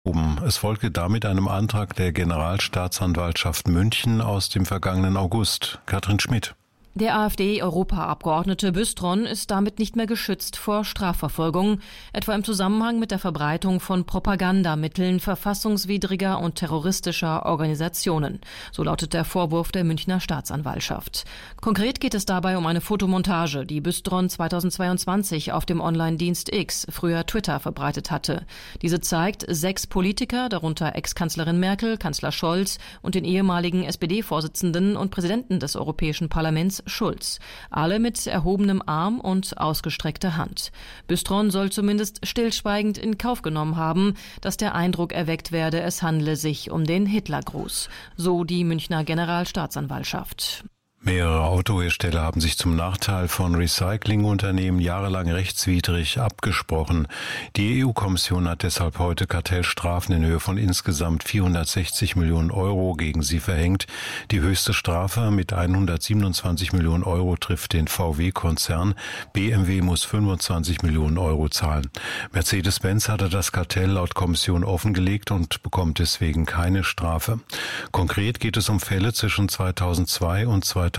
Es folgte damit einem Antrag der Generalstaatsanwaltschaft München aus dem vergangenen August. Katrin Schmidt. Der AfD-Europaabgeordnete Bystron ist damit nicht mehr geschützt vor Strafverfolgung, etwa im Zusammenhang mit der Verbreitung von Propagandamitteln verfassungswidriger und terroristischer Organisationen. So lautet der Vorwurf der Münchner Staatsanwaltschaft. Konkret geht es dabei um eine Fotomontage, die Bystron 2022 auf dem Online-Dienst X, früher Twitter, verbreitet hatte. Diese zeigt 6 Politiker, darunter Ex-Kanzlerin Merkel, Kanzler Scholz und den ehemaligen SPD-Vorsitzenden und Präsidenten des Europäischen Parlaments Schulz. Alle mit erhobenem Arm und ausgestreckter Hand. Bystron soll zumindest stillschweigend in Kauf genommen haben, dass der Eindruck erweckt werde, es handle sich um den Hitlergruß. So die Münchner Generalstaatsanwaltschaft. Mehrere Autohersteller haben sich zum Nachteil von Recyclingunternehmen jahrelang rechtswidrig abgesprochen. Die EU-Kommission hat deshalb heute Kartellstrafen in Höhe von insgesamt 460 Millionen Euro gegen sie verhängt. Die höchste Strafe mit 127 Millionen Euro trifft den VW-Konzern. BMW muss 25 Millionen Euro zahlen. Mercedes-Benz hatte das Kartell laut Kommission offengelegt und bekommt deswegen keine Strafe. Konkret geht es um Fälle zwischen 2002 und 2017.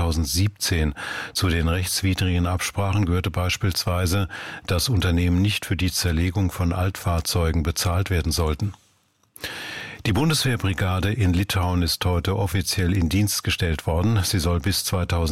Zu den rechtswidrigen Absprachen gehörte beispielsweise, dass Unternehmen nicht für die Zerlegung von Altfahrzeugen bezahlt werden sollten. Die Bundeswehrbrigade in Litauen ist heute offiziell in Dienst gestellt worden. Sie soll bis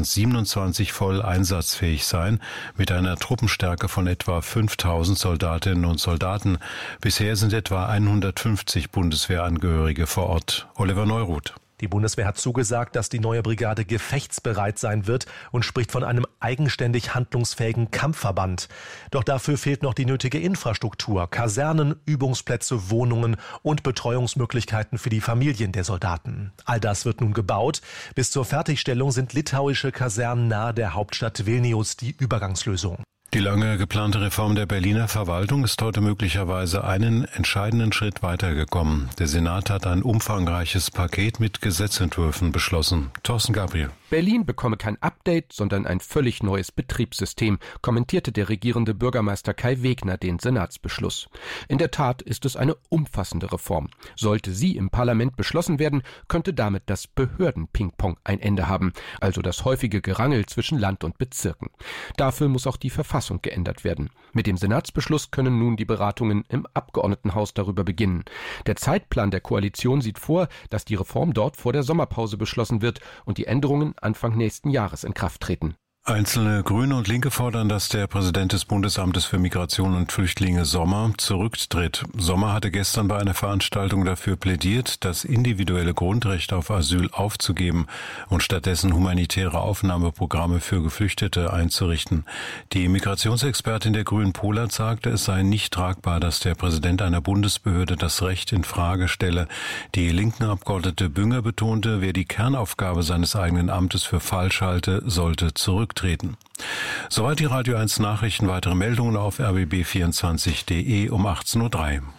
2027 voll einsatzfähig sein, mit einer Truppenstärke von etwa 5000 Soldatinnen und Soldaten. Bisher sind etwa 150 Bundeswehrangehörige vor Ort. Oliver Neuroth. Die Bundeswehr hat zugesagt, dass die neue Brigade gefechtsbereit sein wird und spricht von einem eigenständig handlungsfähigen Kampfverband. Doch dafür fehlt noch die nötige Infrastruktur, Kasernen, Übungsplätze, Wohnungen und Betreuungsmöglichkeiten für die Familien der Soldaten. All das wird nun gebaut. Bis zur Fertigstellung sind litauische Kasernen nahe der Hauptstadt Vilnius die Übergangslösung. Die lange geplante Reform der Berliner Verwaltung ist heute möglicherweise einen entscheidenden Schritt weitergekommen. Der Senat hat ein umfangreiches Paket mit Gesetzentwürfen beschlossen. Thorsten Gabriel. Berlin bekomme kein Update, sondern ein völlig neues Betriebssystem, kommentierte der regierende Bürgermeister Kai Wegner den Senatsbeschluss. In der Tat ist es eine umfassende Reform. Sollte sie im Parlament beschlossen werden, könnte damit das Behörden-Ping-Pong ein Ende haben, also das häufige Gerangel zwischen Land und Bezirken. Dafür muss auch die Verfassung geändert werden. Mit dem Senatsbeschluss können nun die Beratungen im Abgeordnetenhaus darüber beginnen. Der Zeitplan der Koalition sieht vor, dass die Reform dort vor der Sommerpause beschlossen wird und die Änderungen Anfang nächsten Jahres in Kraft treten. Einzelne Grüne und Linke fordern, dass der Präsident des Bundesamtes für Migration und Flüchtlinge Sommer zurücktritt. Sommer hatte gestern bei einer Veranstaltung dafür plädiert, das individuelle Grundrecht auf Asyl aufzugeben und stattdessen humanitäre Aufnahmeprogramme für Geflüchtete einzurichten. Die Migrationsexpertin der Grünen Polat sagte, es sei nicht tragbar, dass der Präsident einer Bundesbehörde das Recht in Frage stelle. Die linken Abgeordnete Bünger betonte, wer die Kernaufgabe seines eigenen Amtes für falsch halte, sollte zurücktreten. Soweit die Radio 1 Nachrichten. Weitere Meldungen auf rbb24.de um 18:03 Uhr.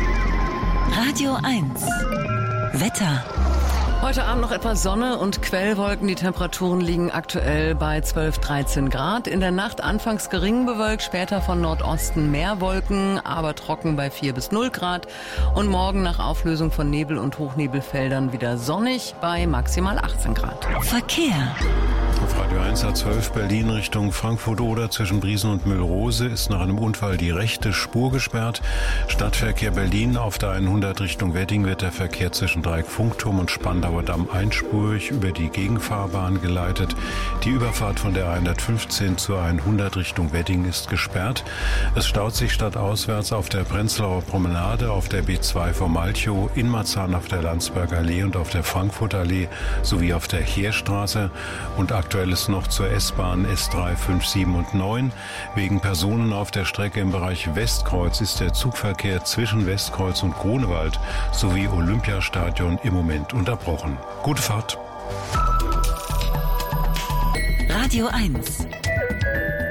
Radio 1 Wetter. Heute Abend noch etwas Sonne und Quellwolken. Die Temperaturen liegen aktuell bei 12, 13 Grad. In der Nacht anfangs gering bewölkt, später von Nordosten mehr Wolken, aber trocken bei 4 bis 0 Grad. Und morgen nach Auflösung von Nebel- und Hochnebelfeldern wieder sonnig bei maximal 18 Grad. Verkehr. Auf Radio 1 A12 Berlin Richtung Frankfurt-Oder zwischen Briesen und Mühlrose ist nach einem Unfall die rechte Spur gesperrt. Stadtverkehr Berlin auf der 100 Richtung Wedding wird der Verkehr zwischen Dreieck Funkturm und Spandauer Damm einspurig über die Gegenfahrbahn geleitet. Die Überfahrt von der 115 zur 100 Richtung Wedding ist gesperrt. Es staut sich stadtauswärts auf der Prenzlauer Promenade, auf der B2 vor Malchow, in Marzahn auf der Landsberger Allee und auf der Frankfurter Allee sowie auf der Heerstraße. Und aktuell ist noch zur S-Bahn S3, 5, 7 und 9. Wegen Personen auf der Strecke im Bereich Westkreuz ist der Zugverkehr zwischen Westkreuz und Grunewald sowie Olympiastadion im Moment unterbrochen. Gute Fahrt. Radio 1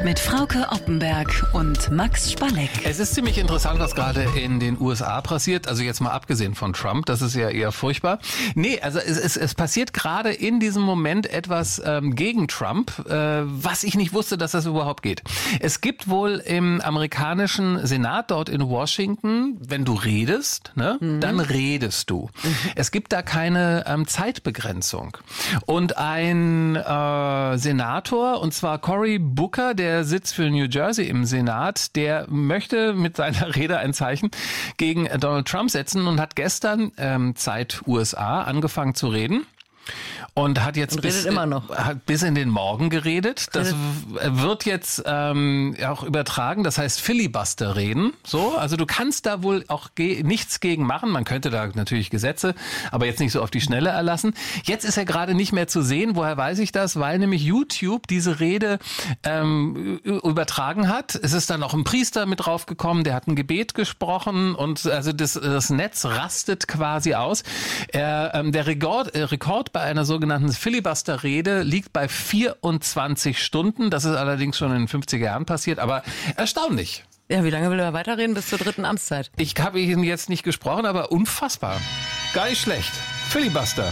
Mit Frauke Oppenberg und Max Spalleck. Es ist ziemlich interessant, was gerade in den USA passiert. Also jetzt mal abgesehen von Trump, das ist ja eher furchtbar. Nee, also es passiert gerade in diesem Moment etwas gegen Trump, was ich nicht wusste, dass das überhaupt geht. Es gibt wohl im amerikanischen Senat dort in Washington, wenn du redest, ne, dann redest du. Es gibt da keine Zeitbegrenzung. Und ein Senator, und zwar Cory Booker, der sitzt für New Jersey im Senat, der möchte mit seiner Rede ein Zeichen gegen Donald Trump setzen und hat gestern Zeit USA angefangen zu reden. Und hat jetzt bis in den Morgen geredet. Das wird jetzt auch übertragen. Das heißt Filibuster reden. So, also du kannst da wohl auch nichts gegen machen. Man könnte da natürlich Gesetze, aber jetzt nicht so auf die Schnelle erlassen. Jetzt ist er gerade nicht mehr zu sehen. Woher weiß ich das? Weil nämlich YouTube diese Rede übertragen hat. Es ist dann auch ein Priester mit draufgekommen. Der hat ein Gebet gesprochen und also das Netz rastet quasi aus. Der Rekord bei einer sogenannten Filibuster-Rede liegt bei 24 Stunden. Das ist allerdings schon in den 50er Jahren passiert, aber erstaunlich. Ja, wie lange will er weiterreden? Bis zur 3. Amtszeit? Ich habe ihn jetzt nicht gesprochen, aber unfassbar. Gar nicht schlecht. Filibuster.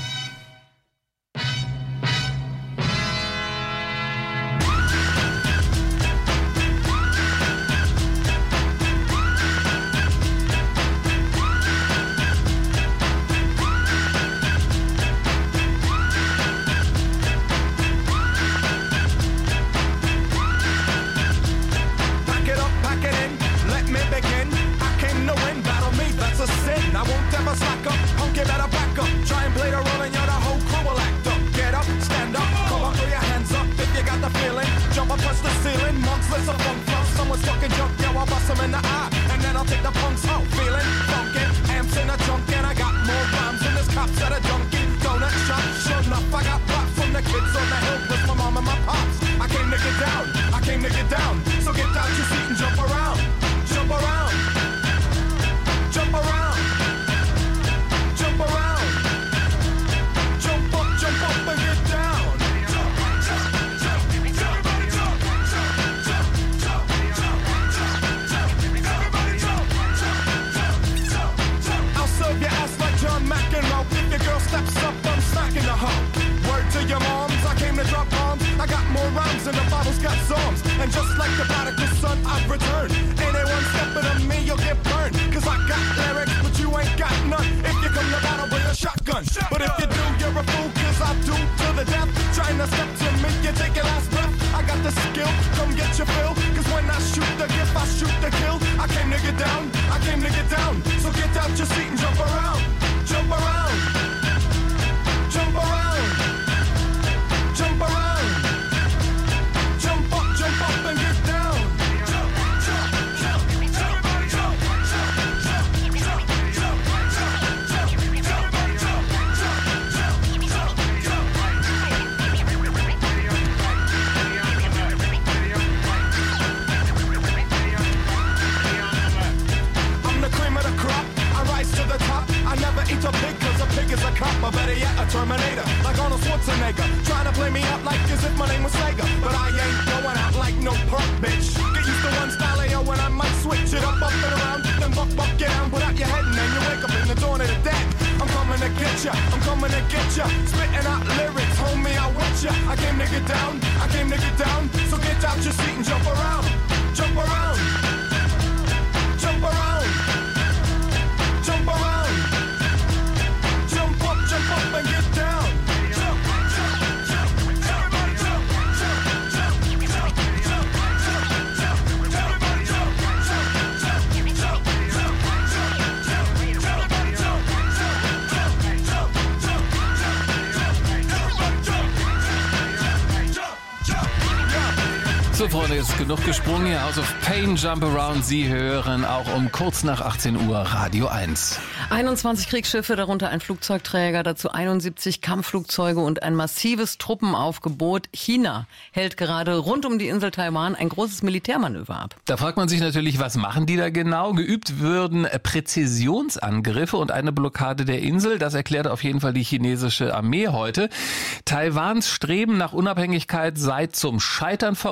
So, Freunde, jetzt ist genug gesprungen hier. House of Pain, Jump Around. Sie hören auch um kurz nach 18 Uhr Radio 1. 21 Kriegsschiffe, darunter ein Flugzeugträger, dazu 71 Kampfflugzeuge und ein massives Truppenaufgebot. China hält gerade rund um die Insel Taiwan ein großes Militärmanöver ab. Da fragt man sich natürlich, was machen die da genau? Geübt würden Präzisionsangriffe und eine Blockade der Insel. Das erklärt auf jeden Fall die chinesische Armee heute. Taiwans Streben nach Unabhängigkeit sei zum Scheitern verurteilt,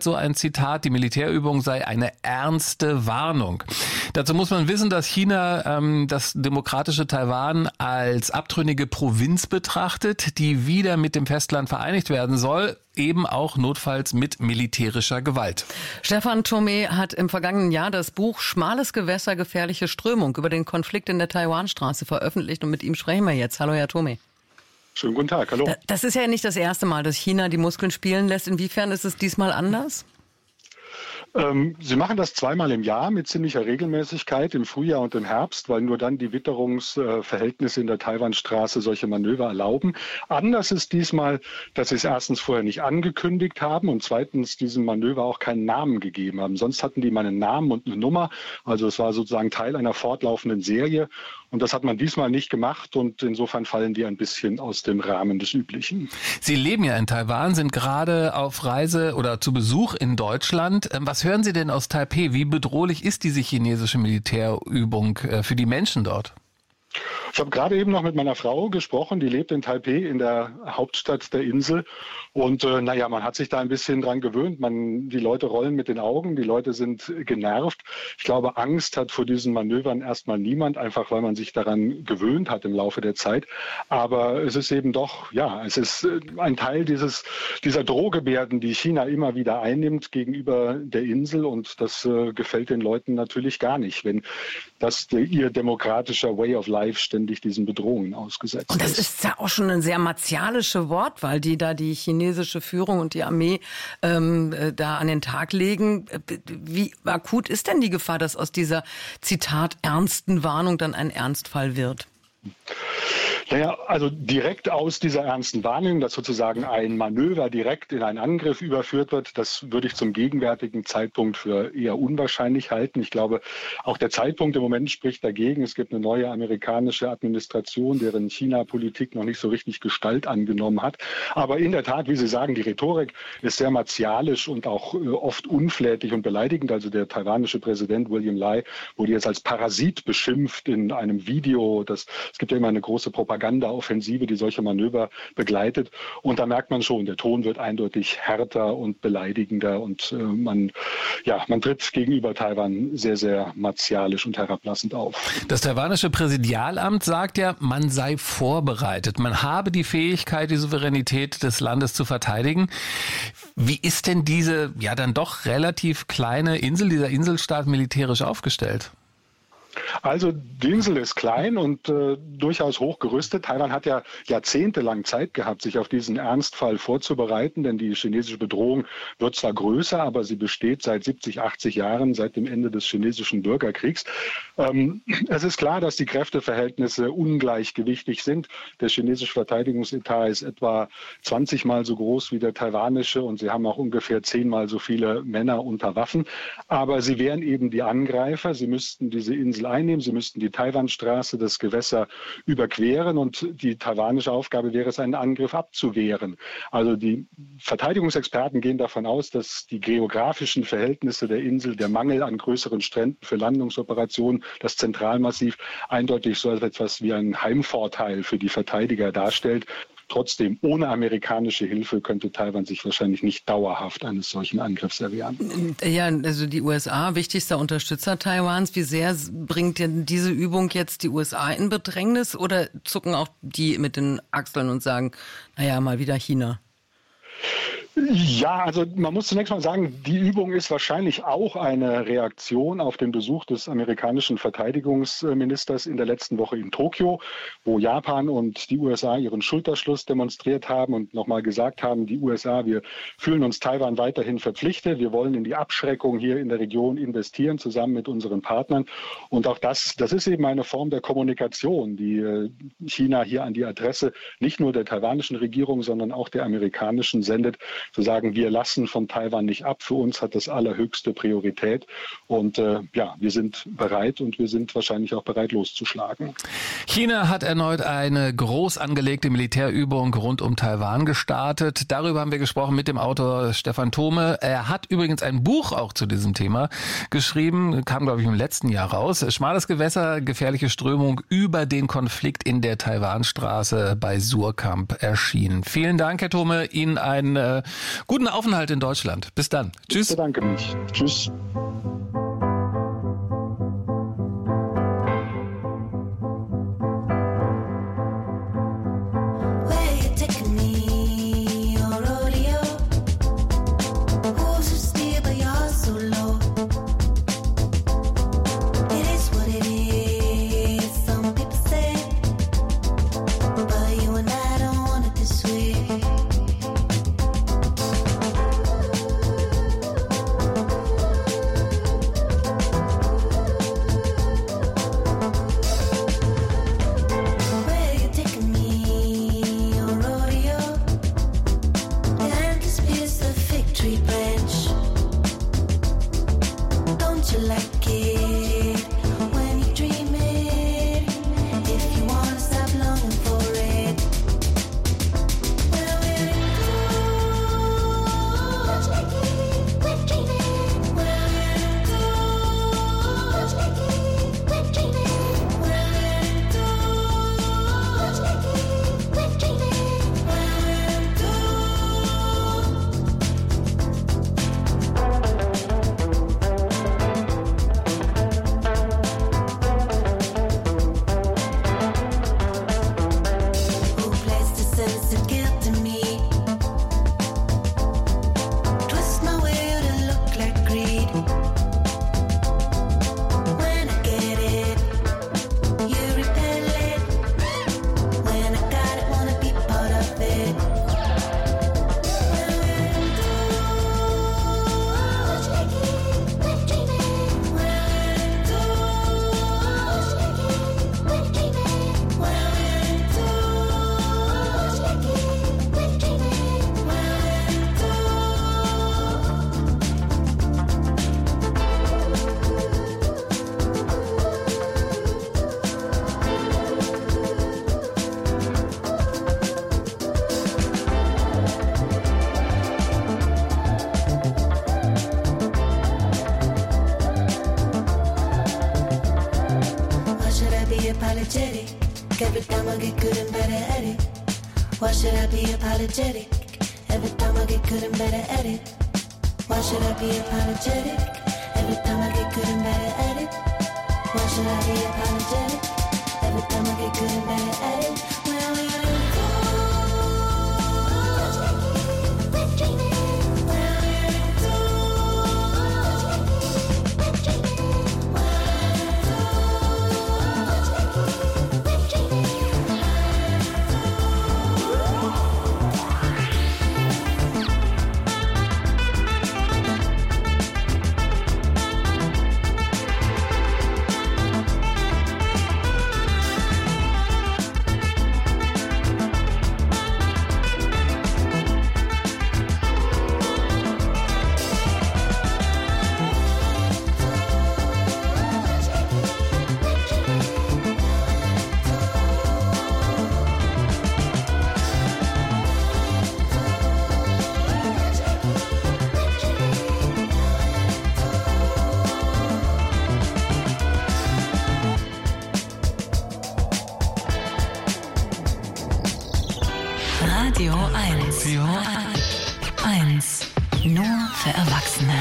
so ein Zitat, die Militärübung sei eine ernste Warnung. Dazu muss man wissen, dass China das demokratische Taiwan als abtrünnige Provinz betrachtet, die wieder mit dem Festland vereinigt werden soll, eben auch notfalls mit militärischer Gewalt. Stefan Thome hat im vergangenen Jahr das Buch Schmales Gewässer, gefährliche Strömung über den Konflikt in der Taiwanstraße veröffentlicht und mit ihm sprechen wir jetzt. Hallo, Herr Thome. Schönen guten Tag, hallo. Das ist ja nicht das erste Mal, dass China die Muskeln spielen lässt. Inwiefern ist es diesmal anders? Sie machen das zweimal im Jahr mit ziemlicher Regelmäßigkeit, im Frühjahr und im Herbst, weil nur dann die Witterungsverhältnisse in der Taiwanstraße solche Manöver erlauben. Anders ist diesmal, dass sie es erstens vorher nicht angekündigt haben und zweitens diesem Manöver auch keinen Namen gegeben haben. Sonst hatten die mal einen Namen und eine Nummer. Also es war sozusagen Teil einer fortlaufenden Serie. Und das hat man diesmal nicht gemacht und insofern fallen die ein bisschen aus dem Rahmen des Üblichen. Sie leben ja in Taiwan, sind gerade auf Reise oder zu Besuch in Deutschland. Was hören Sie denn aus Taipeh? Wie bedrohlich ist diese chinesische Militärübung für die Menschen dort? Ich habe gerade eben noch mit meiner Frau gesprochen, die lebt in Taipeh, in der Hauptstadt der Insel. Und man hat sich da ein bisschen dran gewöhnt. Die Leute rollen mit den Augen, die Leute sind genervt. Ich glaube, Angst hat vor diesen Manövern erstmal niemand, einfach weil man sich daran gewöhnt hat im Laufe der Zeit. Aber es ist eben doch, es ist ein Teil dieser Drohgebärden, die China immer wieder einnimmt gegenüber der Insel. Und das gefällt den Leuten natürlich gar nicht, wenn das ihr demokratischer Way of Life ständig diesen Bedrohungen ausgesetzt ist. Und das ist ja auch schon eine sehr martialische Wortwahl, die da die chinesische Führung und die Armee da an den Tag legen. Wie akut ist denn die Gefahr, dass aus dieser, Zitat, ernsten Warnung dann ein Ernstfall wird? Naja, also direkt aus dieser ernsten Warnung, dass sozusagen ein Manöver direkt in einen Angriff überführt wird, das würde ich zum gegenwärtigen Zeitpunkt für eher unwahrscheinlich halten. Ich glaube, auch der Zeitpunkt im Moment spricht dagegen. Es gibt eine neue amerikanische Administration, deren China-Politik noch nicht so richtig Gestalt angenommen hat. Aber in der Tat, wie Sie sagen, die Rhetorik ist sehr martialisch und auch oft unflätig und beleidigend. Also der taiwanische Präsident William Lai wurde jetzt als Parasit beschimpft in einem Video. Es gibt ja immer eine große Propaganda-Offensive, die solche Manöver begleitet. Und da merkt man schon, der Ton wird eindeutig härter und beleidigender und man tritt gegenüber Taiwan sehr, sehr martialisch und herablassend auf. Das taiwanische Präsidialamt sagt ja, man sei vorbereitet. Man habe die Fähigkeit, die Souveränität des Landes zu verteidigen. Wie ist denn diese dann doch relativ kleine Insel, dieser Inselstaat militärisch aufgestellt? Also die Insel ist klein und durchaus hoch gerüstet. Taiwan hat ja jahrzehntelang Zeit gehabt, sich auf diesen Ernstfall vorzubereiten, denn die chinesische Bedrohung wird zwar größer, aber sie besteht seit 70, 80 Jahren, seit dem Ende des chinesischen Bürgerkriegs. Es ist klar, dass die Kräfteverhältnisse ungleichgewichtig sind. Der chinesische Verteidigungsetat ist etwa 20 Mal so groß wie der taiwanische und sie haben auch ungefähr 10 Mal so viele Männer unter Waffen. Aber sie wären eben die Angreifer. Sie müssten diese Insel einnehmen. Sie müssten die Taiwanstraße, das Gewässer überqueren und die taiwanische Aufgabe wäre es, einen Angriff abzuwehren. Also die Verteidigungsexperten gehen davon aus, dass die geografischen Verhältnisse der Insel, der Mangel an größeren Stränden für Landungsoperationen, das Zentralmassiv eindeutig so etwas wie ein Heimvorteil für die Verteidiger darstellt. Trotzdem, ohne amerikanische Hilfe könnte Taiwan sich wahrscheinlich nicht dauerhaft eines solchen Angriffs erwehren. Ja, also die USA, wichtigster Unterstützer Taiwans. Wie sehr bringt denn diese Übung jetzt die USA in Bedrängnis oder zucken auch die mit den Achseln und sagen, mal wieder China? Ja, also man muss zunächst mal sagen, die Übung ist wahrscheinlich auch eine Reaktion auf den Besuch des amerikanischen Verteidigungsministers in der letzten Woche in Tokio, wo Japan und die USA ihren Schulterschluss demonstriert haben und nochmal gesagt haben, die USA, wir fühlen uns Taiwan weiterhin verpflichtet, wir wollen in die Abschreckung hier in der Region investieren, zusammen mit unseren Partnern. Und auch das ist eben eine Form der Kommunikation, die China hier an die Adresse nicht nur der taiwanischen Regierung, sondern auch der amerikanischen sendet, zu sagen, wir lassen von Taiwan nicht ab. Für uns hat das allerhöchste Priorität. Und wir sind bereit und wir sind wahrscheinlich auch bereit, loszuschlagen. China hat erneut eine groß angelegte Militärübung rund um Taiwan gestartet. Darüber haben wir gesprochen mit dem Autor Stefan Thome. Er hat übrigens ein Buch auch zu diesem Thema geschrieben, kam, glaube ich, im letzten Jahr raus. Schmales Gewässer, gefährliche Strömung über den Konflikt in der Taiwanstraße bei Surkamp erschienen. Vielen Dank, Herr Thome. Ihnen einen guten Aufenthalt in Deutschland. Bis dann. Tschüss. Ich bedanke mich. Tschüss. Every time I get good and better at it. Why should I be apologetic? Every time I get good and better at it. Why should I be apologetic? Every time I get good and better at it. Why should I be apologetic? Every time I get good and better at it. Well, we're Radio 1. Radio 1. Nur für Erwachsene.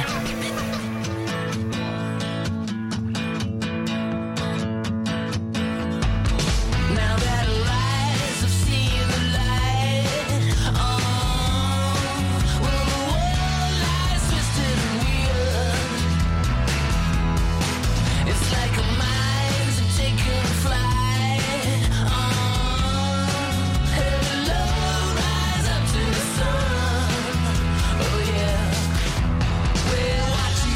watching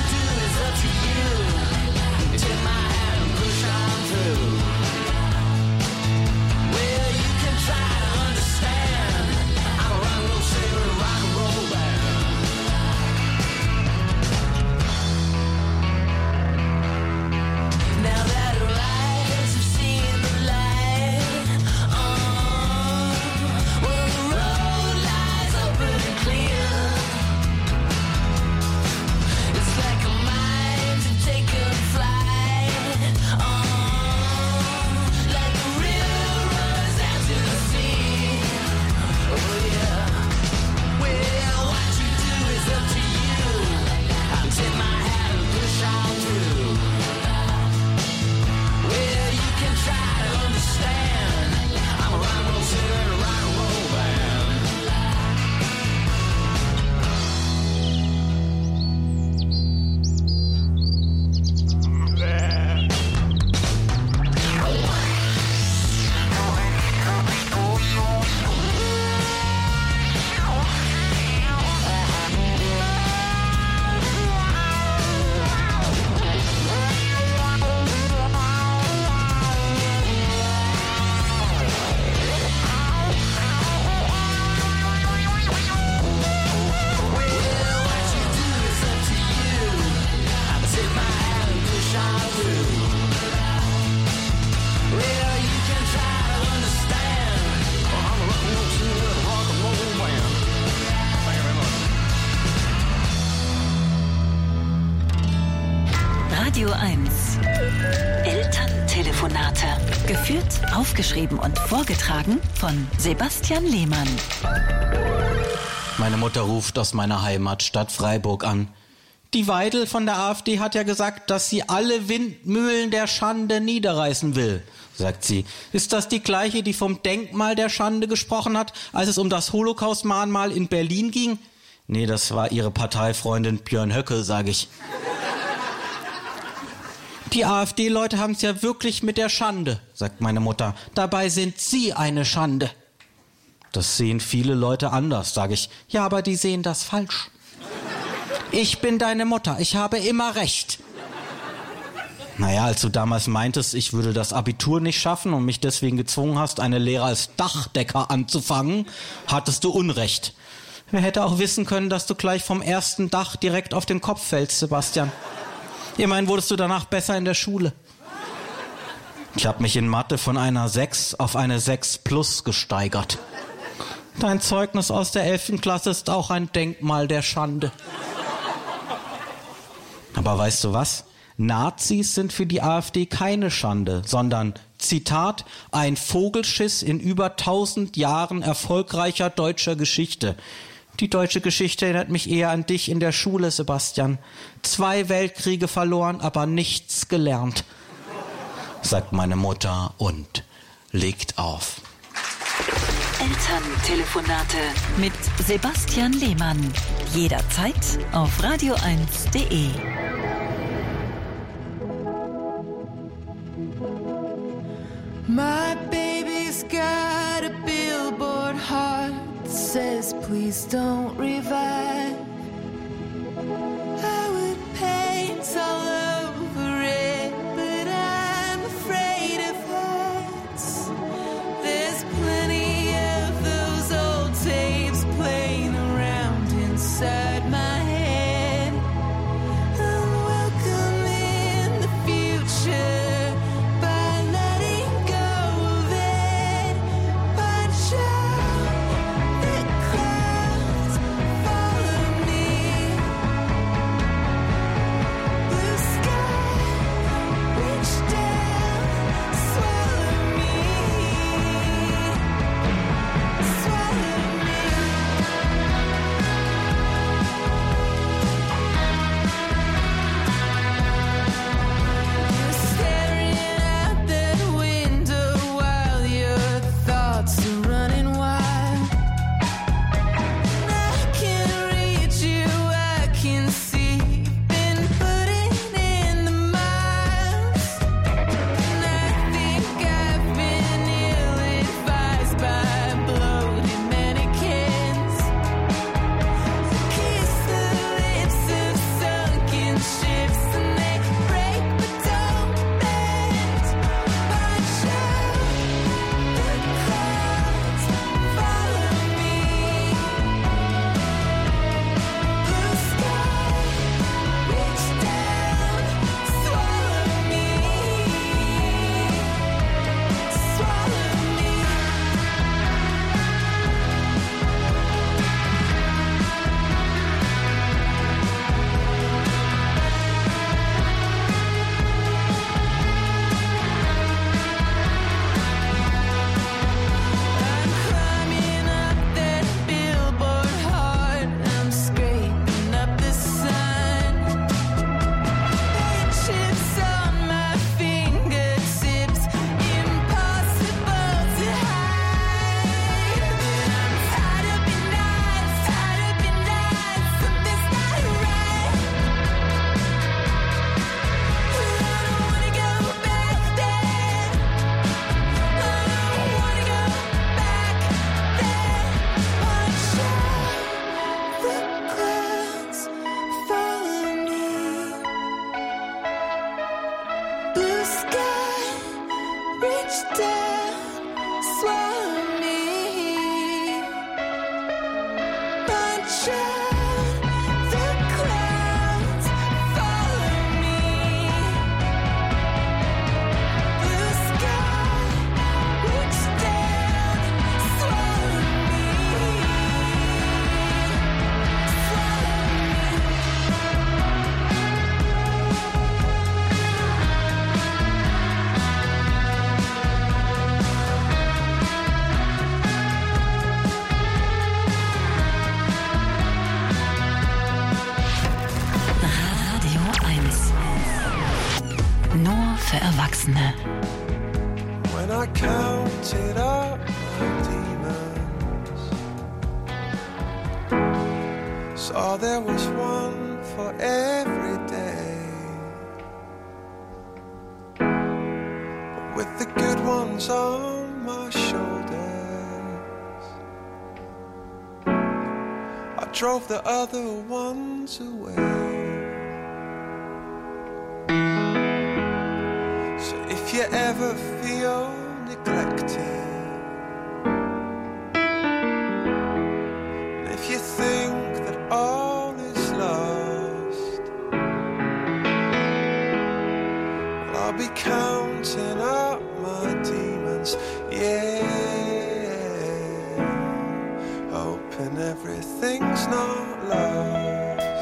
Radio 1. Elterntelefonate. Geführt, aufgeschrieben und vorgetragen von Sebastian Lehmann. Meine Mutter ruft aus meiner Heimatstadt Freiburg an. Die Weidel von der AfD hat ja gesagt, dass sie alle Windmühlen der Schande niederreißen will, sagt sie. Ist das die gleiche, die vom Denkmal der Schande gesprochen hat, als es um das Holocaust-Mahnmal in Berlin ging? Nee, das war ihre Parteifreundin Björn Höcke, sage ich. Die AfD-Leute haben es ja wirklich mit der Schande, sagt meine Mutter. Dabei sind sie eine Schande. Das sehen viele Leute anders, sage ich. Ja, aber die sehen das falsch. Ich bin deine Mutter, ich habe immer recht. Naja, als du damals meintest, ich würde das Abitur nicht schaffen und mich deswegen gezwungen hast, eine Lehre als Dachdecker anzufangen, hattest du Unrecht. Wer hätte auch wissen können, dass du gleich vom ersten Dach direkt auf den Kopf fällst, Sebastian. Immerhin wurdest du danach besser in der Schule. Ich habe mich in Mathe von einer 6 auf eine 6+ gesteigert. Dein Zeugnis aus der 11. Klasse ist auch ein Denkmal der Schande. Aber weißt du was? Nazis sind für die AfD keine Schande, sondern, Zitat, ein Vogelschiss in über 1000 Jahren erfolgreicher deutscher Geschichte. Die deutsche Geschichte erinnert mich eher an dich in der Schule, Sebastian. 2 Weltkriege verloren, aber nichts gelernt, sagt meine Mutter und legt auf. Elterntelefonate mit Sebastian Lehmann. Jederzeit auf radio1.de. My baby's got a billboard heart that says please don't revive. I would paint all over it, but I'm afraid of heights. There's plenty of those old tapes playing around inside my head. I'm welcome in the future by letting go of it. Watch out, the clouds follow me. Blue sky, reach down, swallow me. Swallow me. You're staring out that window while your thoughts are running wild. I can read you, I can see you've been putting in the miles. And I think I've been ill-advised by bloated mannequins. Kiss the lips of sunken ships and they break but don't bend. Watch out, the clouds follow me. Blue sky, reach down, swallow me. Swallow me. I'm climbing up that billboard hard. I'm scraping up the sun. Paint chips on my fingertips, impossible to hide. I'm tied up in knots, something's not right. I don't wanna go back there. I don't wanna go back there. Watch out, the clouds follow me. Blue sky, reach down, swallow me. Watch out, the clouds follow me. Blue sky, reach down, swallow me. Swallow me. Erwachsene. When I counted up my demons, saw there was one for every day, but with the good ones on my shoulders, I drove the other ones away. So if you ever feel neglected, and if you think that all is lost, well, I'll be counting up my demons, yeah, hoping everything's not lost.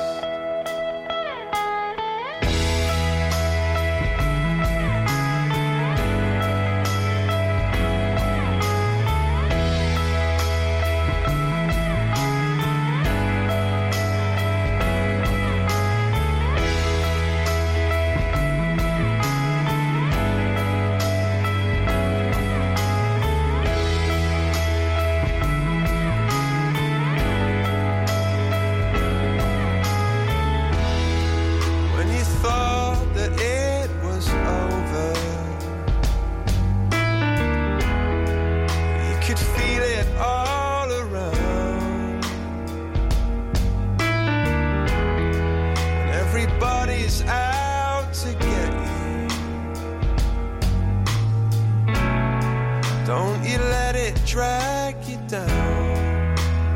Drag you down,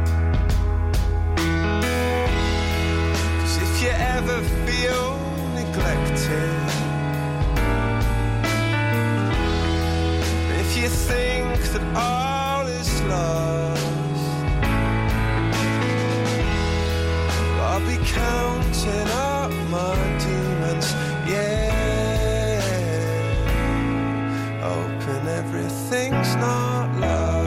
'cause if you ever feel neglected, if you think that all is lost, I'll be counting up my demons, yeah, hoping everything's not lost.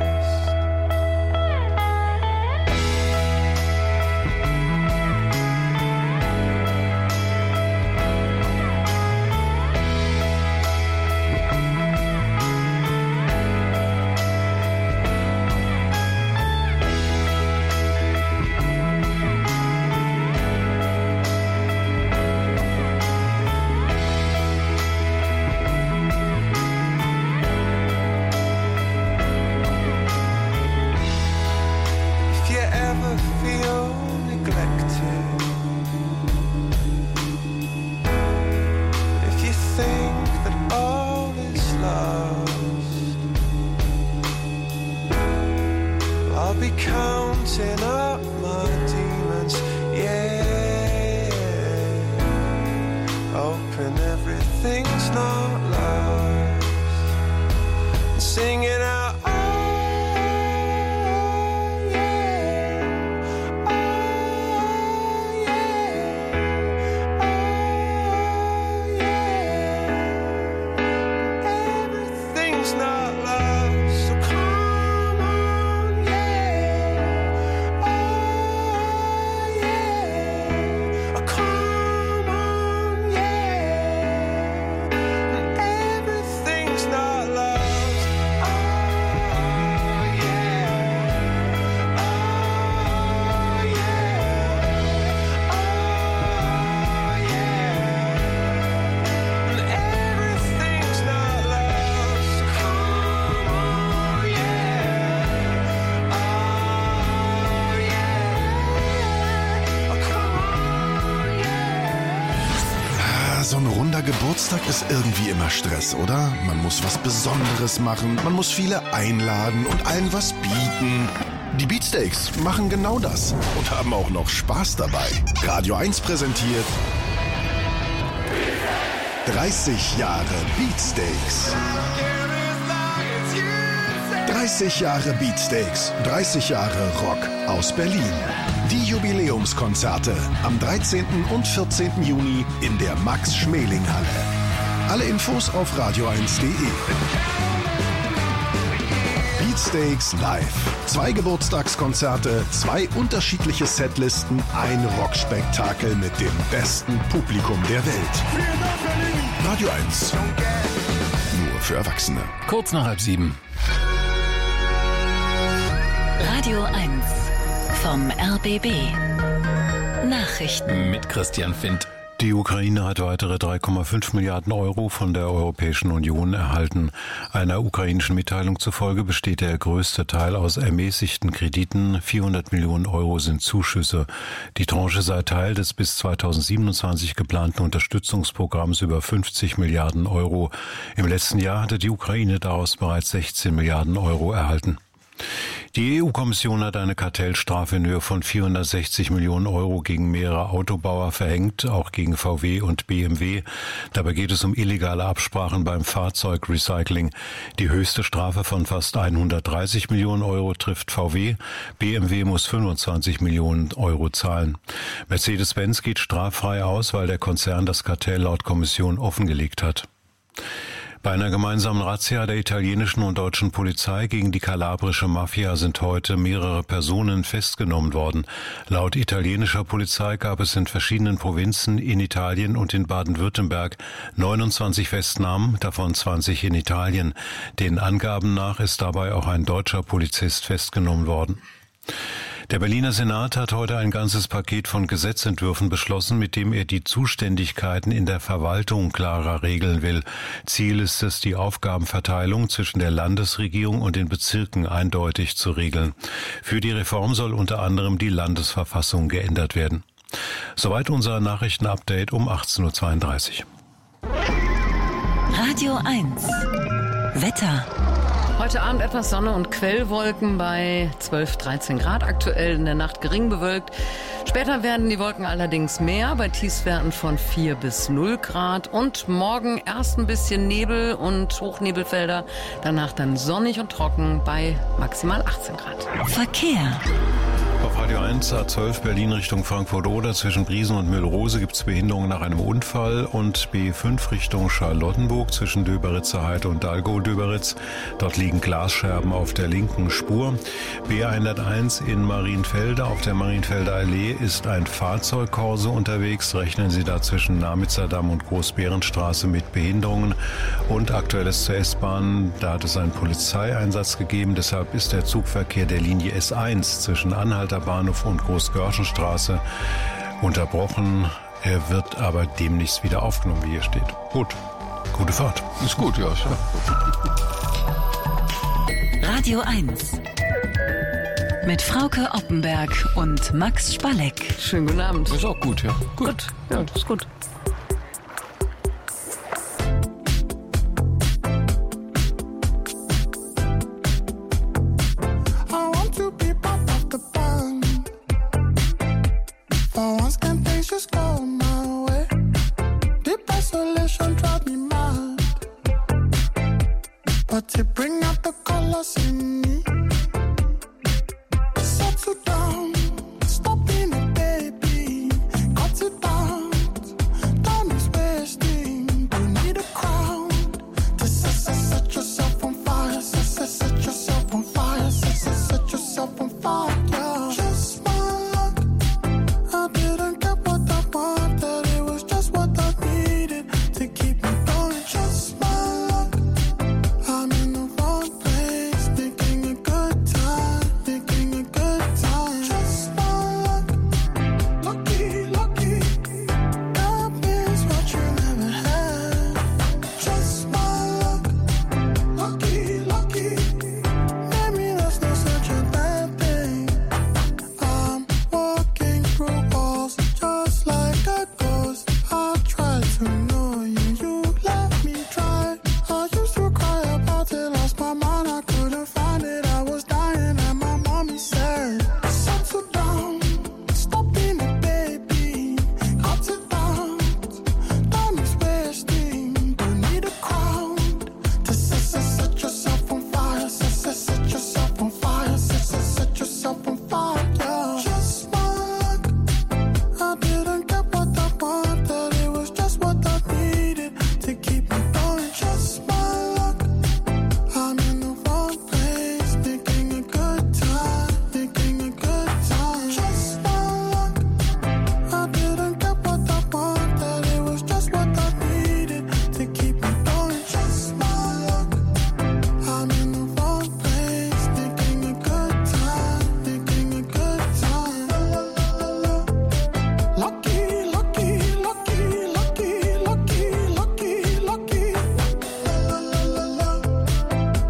Counting up my demons, yeah, hoping everything's not lost, and singing out, oh yeah, oh yeah, oh yeah, everything's not lost, so come on, yeah. So ein runder Geburtstag ist irgendwie immer Stress, oder? Man muss was Besonderes machen, man muss viele einladen und allen was bieten. Die Beatsteaks machen genau das und haben auch noch Spaß dabei. Radio 1 präsentiert 30 Jahre Beatsteaks. 30 Jahre Beatsteaks, 30 Jahre Rock aus Berlin. Die Jubiläumskonzerte am 13. und 14. Juni in der Max-Schmeling-Halle. Alle Infos auf radio1.de. Beatsteaks live. 2 Geburtstagskonzerte, 2 unterschiedliche Setlisten, ein Rockspektakel mit dem besten Publikum der Welt. Radio 1. Nur für Erwachsene. Kurz nach 6:30. Radio 1 vom RBB. Nachrichten Mit Christian Findt. Die Ukraine hat weitere 3,5 Milliarden Euro von der Europäischen Union erhalten. Einer ukrainischen Mitteilung zufolge besteht der größte Teil aus ermäßigten Krediten. 400 Millionen Euro sind Zuschüsse. Die Tranche sei Teil des bis 2027 geplanten Unterstützungsprogramms über 50 Milliarden Euro. Im letzten Jahr hatte die Ukraine daraus bereits 16 Milliarden Euro erhalten. Die EU-Kommission hat eine Kartellstrafe in Höhe von 460 Millionen Euro gegen mehrere Autobauer verhängt, auch gegen VW und BMW. Dabei geht es um illegale Absprachen beim Fahrzeugrecycling. Die höchste Strafe von fast 130 Millionen Euro trifft VW. BMW muss 25 Millionen Euro zahlen. Mercedes-Benz geht straffrei aus, weil der Konzern das Kartell laut Kommission offengelegt hat. Bei einer gemeinsamen Razzia der italienischen und deutschen Polizei gegen die kalabrische Mafia sind heute mehrere Personen festgenommen worden. Laut italienischer Polizei gab es in verschiedenen Provinzen in Italien und in Baden-Württemberg 29 Festnahmen, davon 20 in Italien. Den Angaben nach ist dabei auch ein deutscher Polizist festgenommen worden. Der Berliner Senat hat heute ein ganzes Paket von Gesetzentwürfen beschlossen, mit dem er die Zuständigkeiten in der Verwaltung klarer regeln will. Ziel ist es, die Aufgabenverteilung zwischen der Landesregierung und den Bezirken eindeutig zu regeln. Für die Reform soll unter anderem die Landesverfassung geändert werden. Soweit unser Nachrichtenupdate um 18:32 Uhr. Radio 1 Wetter. Heute Abend etwas Sonne und Quellwolken bei 12, 13 Grad. Aktuell in der Nacht gering bewölkt. Später werden die Wolken allerdings mehr, bei Tiefstwerten von 4 bis 0 Grad. Und morgen erst ein bisschen Nebel und Hochnebelfelder. Danach dann sonnig und trocken bei maximal 18 Grad. Verkehr. Auf Radio 1 A12 Berlin Richtung Frankfurt-Oder zwischen Briesen und Mühlrose gibt es Behinderungen nach einem Unfall und B5 Richtung Charlottenburg zwischen Döberitzer Heide und Dalgow-Döberitz. Dort liegen Glasscherben auf der linken Spur. B101 in Marienfelde. Auf der Marienfelder Allee ist ein Fahrzeugkorso unterwegs. Rechnen Sie da zwischen Namitzer Damm und Großbärenstraße mit Behinderungen. Und aktuelles zur S-Bahn. Da hat es einen Polizeieinsatz gegeben. Deshalb ist der Zugverkehr der Linie S1 zwischen Anhalter Bahnhof und Großgörschenstraße unterbrochen. Er wird aber demnächst wieder aufgenommen, wie hier steht. Gut, gute Fahrt. Ist gut, ja. Radio 1 mit Frauke Oppenberg und Max Spalleck. Schönen guten Abend. Ist auch gut, ja. Gut, ja, das ist gut. Good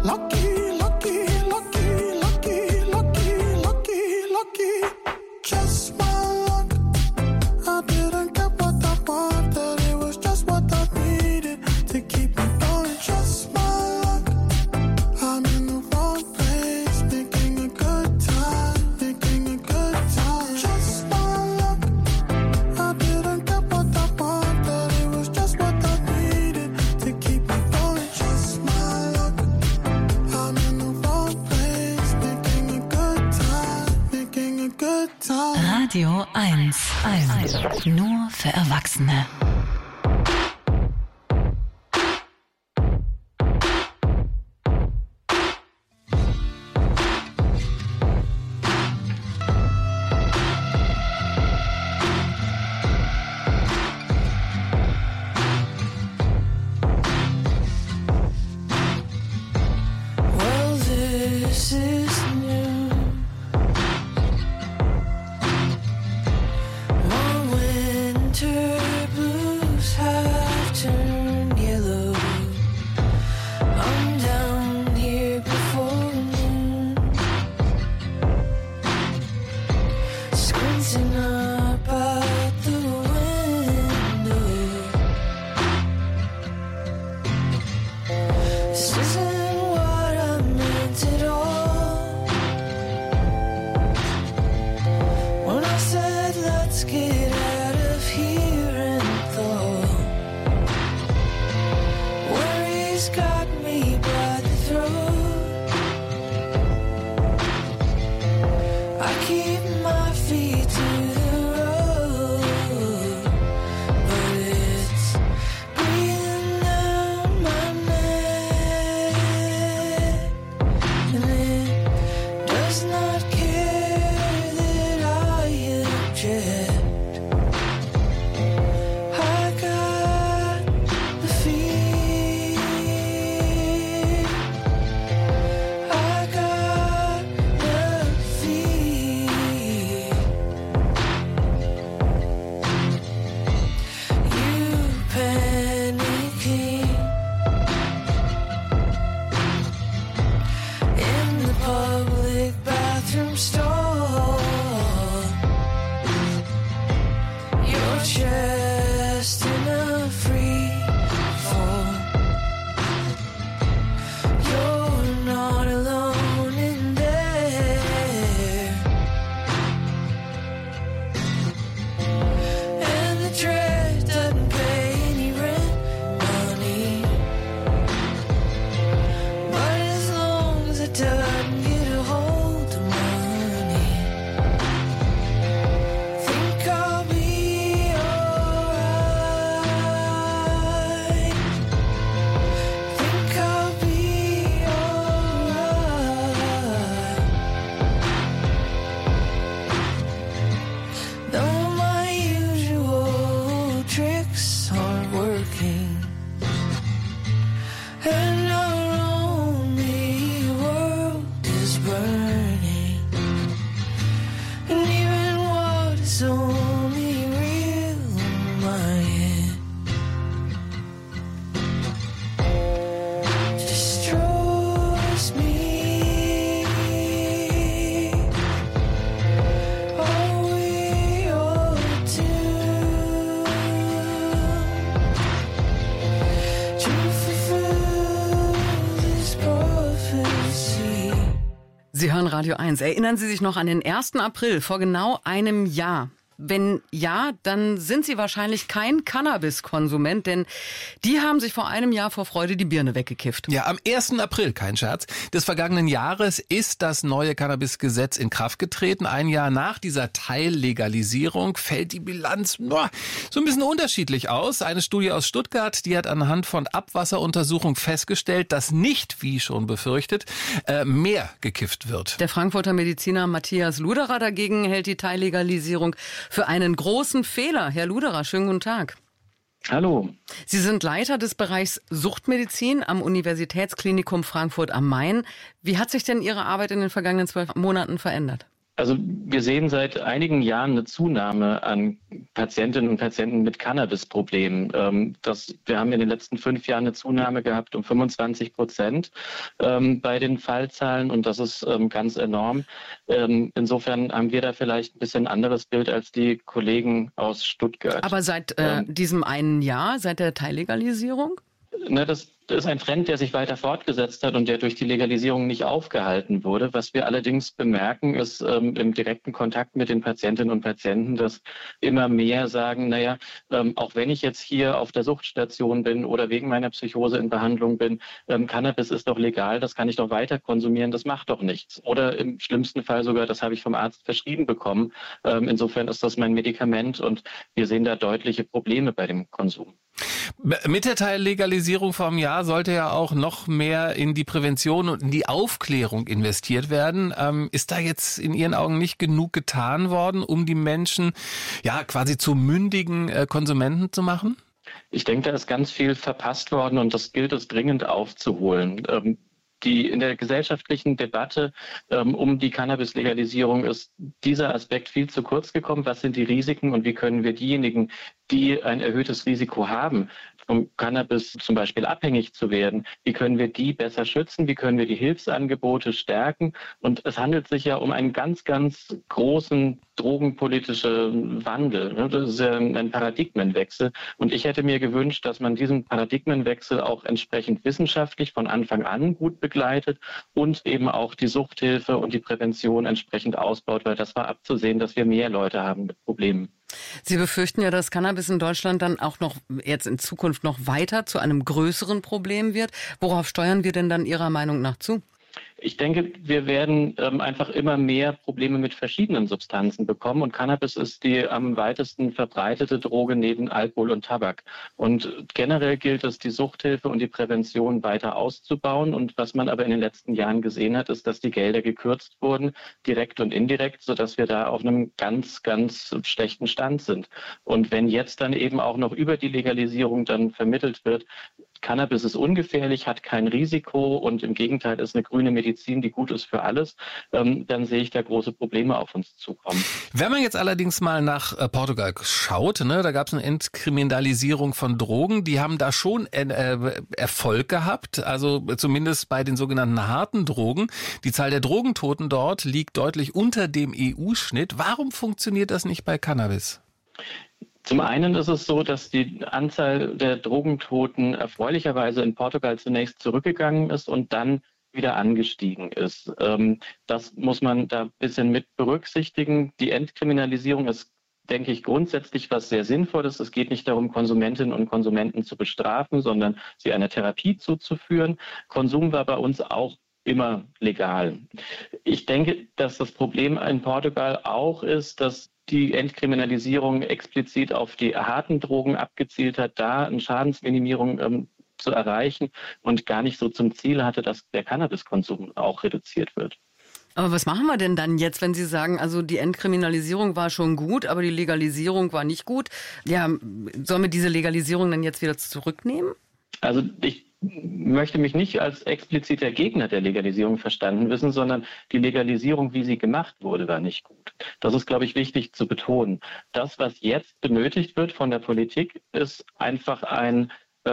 Radio 1. Nur für Erwachsene. Well, this is new. My winter blues have turned yellow. I'm down here before noon, squinting up out the window. This isn't what I meant at all. When I said let's get out of here and thought, worries got me by the throat. I keep my feet to the road, but it's breathing down my neck, and it does not care that I object. I got the fear, I got the fear. You panicking in the public bathroom stall. Your chest in a free fall. You're not alone in there, and the dread doesn't pay any rent money. But as long as it doesn't get a hold of money, think I'll be alright. Think I'll be alright. Though my usual tricks aren't working, and our only world is burning, and even what is only real in my head destroys me. Are we all doomed to fulfill this prophecy? Sie hören Radio 1. Erinnern Sie sich noch an den 1. April vor genau einem Jahr? Wenn ja, dann sind Sie wahrscheinlich kein Cannabis-Konsument, denn die haben sich vor einem Jahr vor Freude die Birne weggekifft. Ja, am 1. April, kein Scherz, des vergangenen Jahres ist das neue Cannabis-Gesetz in Kraft getreten. Ein Jahr nach dieser Teillegalisierung fällt die Bilanz so ein bisschen unterschiedlich aus. Eine Studie aus Stuttgart, die hat anhand von Abwasseruntersuchungen festgestellt, dass nicht, wie schon befürchtet, mehr gekifft wird. Der Frankfurter Mediziner Matthias Luderer dagegen hält die Teillegalisierung für einen großen Fehler. Herr Luderer, schönen guten Tag. Hallo. Sie sind Leiter des Bereichs Suchtmedizin am Universitätsklinikum Frankfurt am Main. Wie hat sich denn Ihre Arbeit in den vergangenen 12 Monaten verändert? Also wir sehen seit einigen Jahren eine Zunahme an Patientinnen und Patienten mit Cannabis-Problemen. Wir haben in den letzten 5 Jahren eine Zunahme gehabt um 25% bei den Fallzahlen und das ist ganz enorm. Insofern haben wir da vielleicht ein bisschen anderes Bild als die Kollegen aus Stuttgart. Aber seit diesem einen Jahr, seit der Teillegalisierung? Das ist ein Trend, der sich weiter fortgesetzt hat und der durch die Legalisierung nicht aufgehalten wurde. Was wir allerdings bemerken, ist im direkten Kontakt mit den Patientinnen und Patienten, dass immer mehr sagen, auch wenn ich jetzt hier auf der Suchtstation bin oder wegen meiner Psychose in Behandlung bin, Cannabis ist doch legal, das kann ich doch weiter konsumieren, das macht doch nichts. Oder im schlimmsten Fall sogar, das habe ich vom Arzt verschrieben bekommen. Insofern ist das mein Medikament und wir sehen da deutliche Probleme bei dem Konsum. Mit der Teillegalisierung vom Jahr sollte ja auch noch mehr in die Prävention und in die Aufklärung investiert werden. Ist da jetzt in Ihren Augen nicht genug getan worden, um die Menschen quasi zu mündigen Konsumenten zu machen? Ich denke, da ist ganz viel verpasst worden und das gilt es dringend aufzuholen. In der gesellschaftlichen Debatte um die Cannabis-Legalisierung ist dieser Aspekt viel zu kurz gekommen. Was sind die Risiken und wie können wir diejenigen, die ein erhöhtes Risiko haben, vom Cannabis zum Beispiel abhängig zu werden, wie können wir die besser schützen, wie können wir die Hilfsangebote stärken? Und es handelt sich ja um einen ganz, ganz großen drogenpolitischen Wandel. Das ist ja ein Paradigmenwechsel. Und ich hätte mir gewünscht, dass man diesen Paradigmenwechsel auch entsprechend wissenschaftlich von Anfang an gut begleitet und eben auch die Suchthilfe und die Prävention entsprechend ausbaut, weil das war abzusehen, dass wir mehr Leute haben mit Problemen. Sie befürchten ja, dass Cannabis in Deutschland dann auch noch jetzt in Zukunft noch weiter zu einem größeren Problem wird. Worauf steuern wir denn dann Ihrer Meinung nach zu? Ich denke, wir werden einfach immer mehr Probleme mit verschiedenen Substanzen bekommen und Cannabis ist die am weitesten verbreitete Droge neben Alkohol und Tabak. Und generell gilt es, die Suchthilfe und die Prävention weiter auszubauen. Und was man aber in den letzten Jahren gesehen hat, ist, dass die Gelder gekürzt wurden, direkt und indirekt, sodass wir da auf einem ganz, ganz schlechten Stand sind. Und wenn jetzt dann eben auch noch über die Legalisierung dann vermittelt wird, Cannabis ist ungefährlich, hat kein Risiko und im Gegenteil ist eine grüne Medizin, die gut ist für alles, dann sehe ich da große Probleme auf uns zukommen. Wenn man jetzt allerdings mal nach Portugal schaut, da gab es eine Entkriminalisierung von Drogen, die haben da schon Erfolg gehabt, also zumindest bei den sogenannten harten Drogen. Die Zahl der Drogentoten dort liegt deutlich unter dem EU-Schnitt. Warum funktioniert das nicht bei Cannabis? Zum einen ist es so, dass die Anzahl der Drogentoten erfreulicherweise in Portugal zunächst zurückgegangen ist und dann wieder angestiegen ist. Das muss man da ein bisschen mit berücksichtigen. Die Entkriminalisierung ist, denke ich, grundsätzlich was sehr Sinnvolles. Es geht nicht darum, Konsumentinnen und Konsumenten zu bestrafen, sondern sie einer Therapie zuzuführen. Konsum war bei uns auch immer legal. Ich denke, dass das Problem in Portugal auch ist, dass die Entkriminalisierung explizit auf die harten Drogen abgezielt hat, da eine Schadensminimierung zu erreichen und gar nicht so zum Ziel hatte, dass der Cannabiskonsum auch reduziert wird. Aber was machen wir denn dann jetzt, wenn Sie sagen, also die Entkriminalisierung war schon gut, aber die Legalisierung war nicht gut? Ja, sollen wir diese Legalisierung dann jetzt wieder zurücknehmen? Also ich möchte mich nicht als expliziter Gegner der Legalisierung verstanden wissen, sondern die Legalisierung, wie sie gemacht wurde, war nicht gut. Das ist, glaube ich, wichtig zu betonen. Das, was jetzt benötigt wird von der Politik, ist einfach ein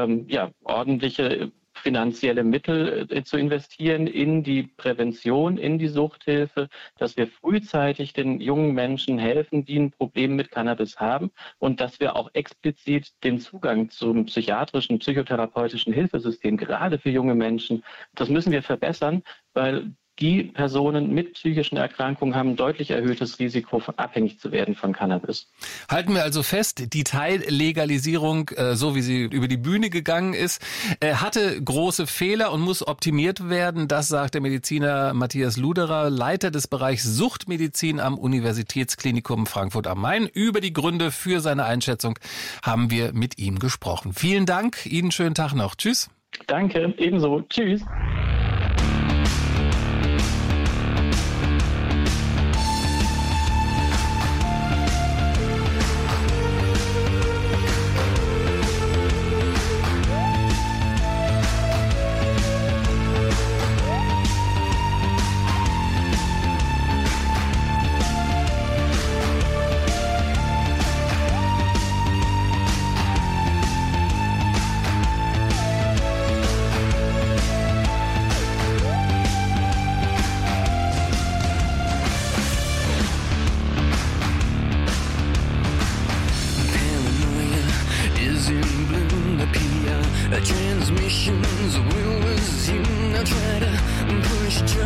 ordentliche finanzielle Mittel zu investieren in die Prävention, in die Suchthilfe, dass wir frühzeitig den jungen Menschen helfen, die ein Problem mit Cannabis haben und dass wir auch explizit den Zugang zum psychiatrischen, psychotherapeutischen Hilfesystem, gerade für junge Menschen, das müssen wir verbessern, weil die Personen mit psychischen Erkrankungen haben ein deutlich erhöhtes Risiko, abhängig zu werden von Cannabis. Halten wir also fest, die Teillegalisierung, so wie sie über die Bühne gegangen ist, hatte große Fehler und muss optimiert werden. Das sagt der Mediziner Matthias Luderer, Leiter des Bereichs Suchtmedizin am Universitätsklinikum Frankfurt am Main. Über die Gründe für seine Einschätzung haben wir mit ihm gesprochen. Vielen Dank, Ihnen schönen Tag noch. Tschüss. Danke, ebenso. Tschüss.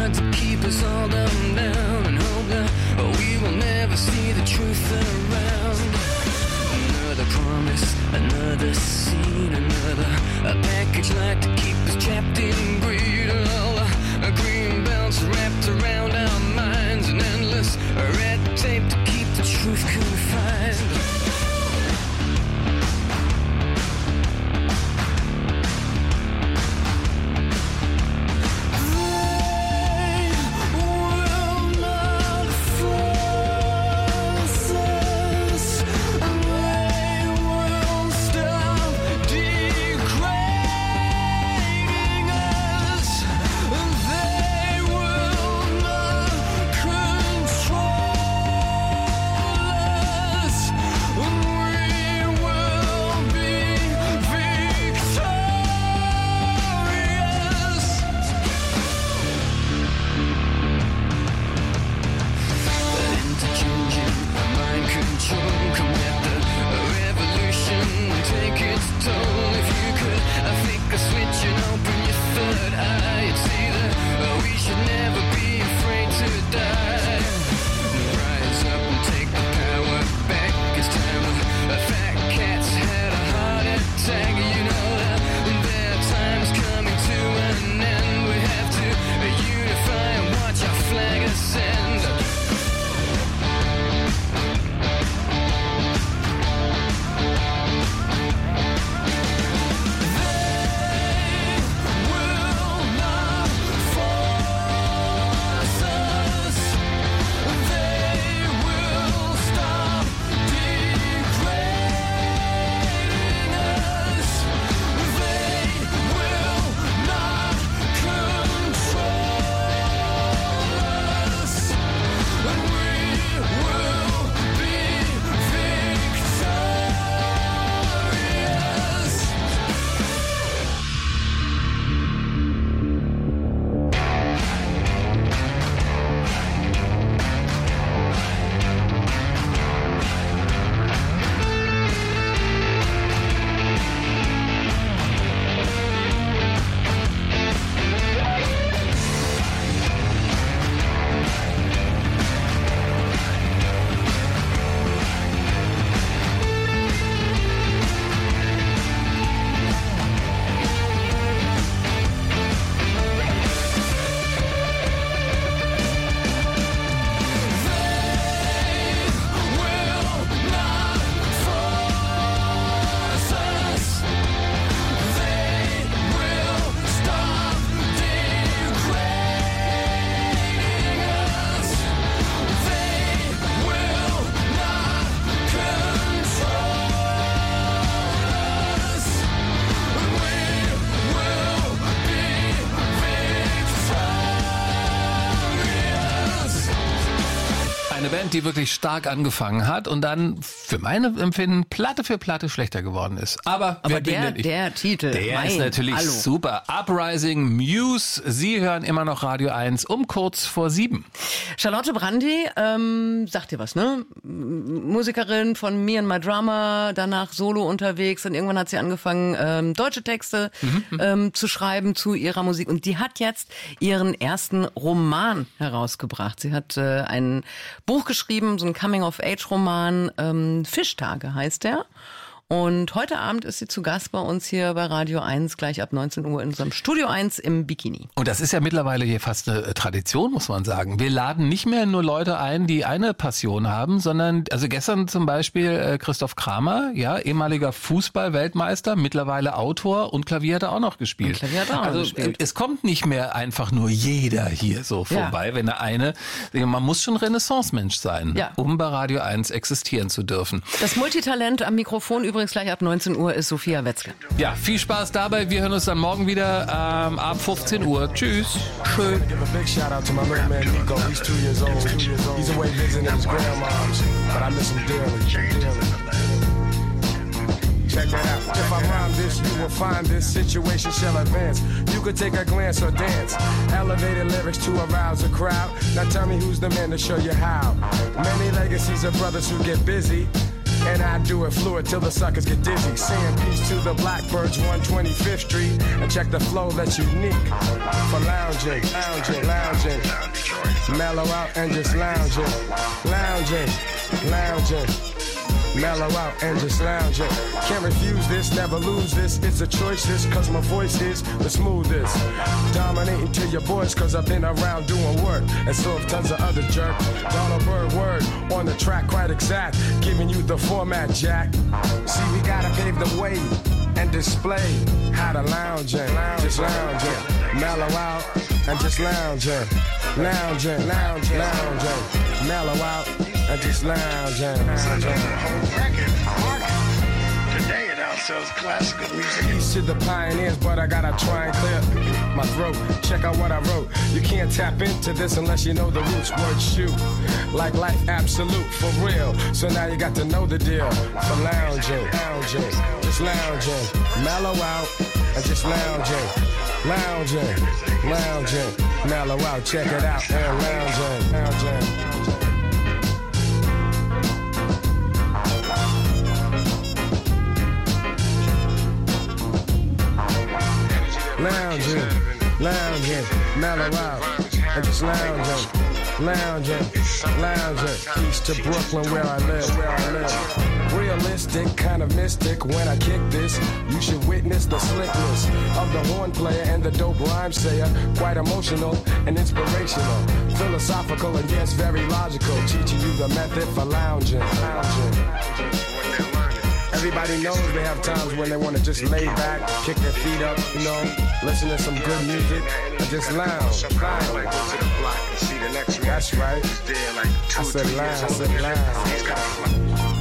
hard to keep us all dumbed down and hope that we will never see the truth around. Another promise, another scene, a package like to keep us trapped in greed. All a green belts wrapped around our minds, an endless red tape to keep the truth confined. Die wirklich stark angefangen hat und dann für mein Empfinden Platte für Platte schlechter geworden ist. Aber der Titel, der ist natürlich super. Uprising, Muse, Sie hören immer noch Radio 1 um kurz vor 7. Charlotte Brandy, sagt dir was, ne? Musikerin von Me and My Drummer, danach solo unterwegs und irgendwann hat sie angefangen, deutsche Texte zu schreiben zu ihrer Musik und die hat jetzt ihren ersten Roman herausgebracht. Sie hat ein Buch geschrieben, so ein Coming-of-Age-Roman, Fischtage heißt der. Und heute Abend ist sie zu Gast bei uns hier bei Radio 1, gleich ab 19 Uhr in unserem Studio 1 im Bikini. Und das ist ja mittlerweile hier fast eine Tradition, muss man sagen. Wir laden nicht mehr nur Leute ein, die eine Passion haben, sondern, also gestern zum Beispiel Christoph Kramer, ja, ehemaliger Fußball-Weltmeister, mittlerweile Autor und Klavier hat er auch noch gespielt. Es kommt nicht mehr einfach nur jeder hier so vorbei, wenn man muss schon Renaissance-Mensch sein, um bei Radio 1 existieren zu dürfen. Das Multitalent am Mikrofon übrigens gleich ab 19 Uhr ist Sophia Wetzke. Ja, viel Spaß dabei. Wir hören uns dann morgen wieder ab 15 Uhr. Tschüss. Schön. Check that out. If I rhyme this, you will find this situation shall advance. You could take a glance or dance. Elevated lyrics to arouse a crowd. Now tell me who's the man to show you how. Many legacies of brothers who get busy. And I do it fluid till the suckers get dizzy. Saying peace to the Blackbirds, 125th Street. And check the flow that's unique for lounging, lounging, lounging. Mellow out and just lounging, lounging, lounging. Mellow out and just lounging. Can't refuse this, never lose this. It's a choice, this, cause my voice is the smoothest. Dominating to your boys, cause I've been around doing work. And so have tons of other jerk. Donald Byrd word on the track, quite exact. Giving you the format, Jack. See, we gotta pave the way and display how to lounging, just lounging. Mellow out and just lounging. Lounging, lounging, lounging. Mellow out and just lounging, lounging. Today it outsells classical music. Peace to the pioneers, but I gotta try and clear my throat. Check out what I wrote. You can't tap into this unless you know the roots. Word shoot, like life absolute, for real. So now you got to know the deal. For lounging, lounging, just lounging. Mellow out and just lounging, lounging, lounging. Mellow out, check it out, and lounging, lounging. Lounging, lounging, mellow out, and just lounging, lounging, lounging. Peace to Brooklyn where I live, Realistic, kind of mystic when I kick this. You should witness the slickness of the horn player and the dope rhyme sayer. Quite emotional and inspirational, philosophical and yes, very logical. Teaching you the method for lounging, lounging. Everybody knows they have times when they want to just lay back, kick their feet up, you know, listen to some good music, and just lounge. That's right. I said lounge, I said lounge.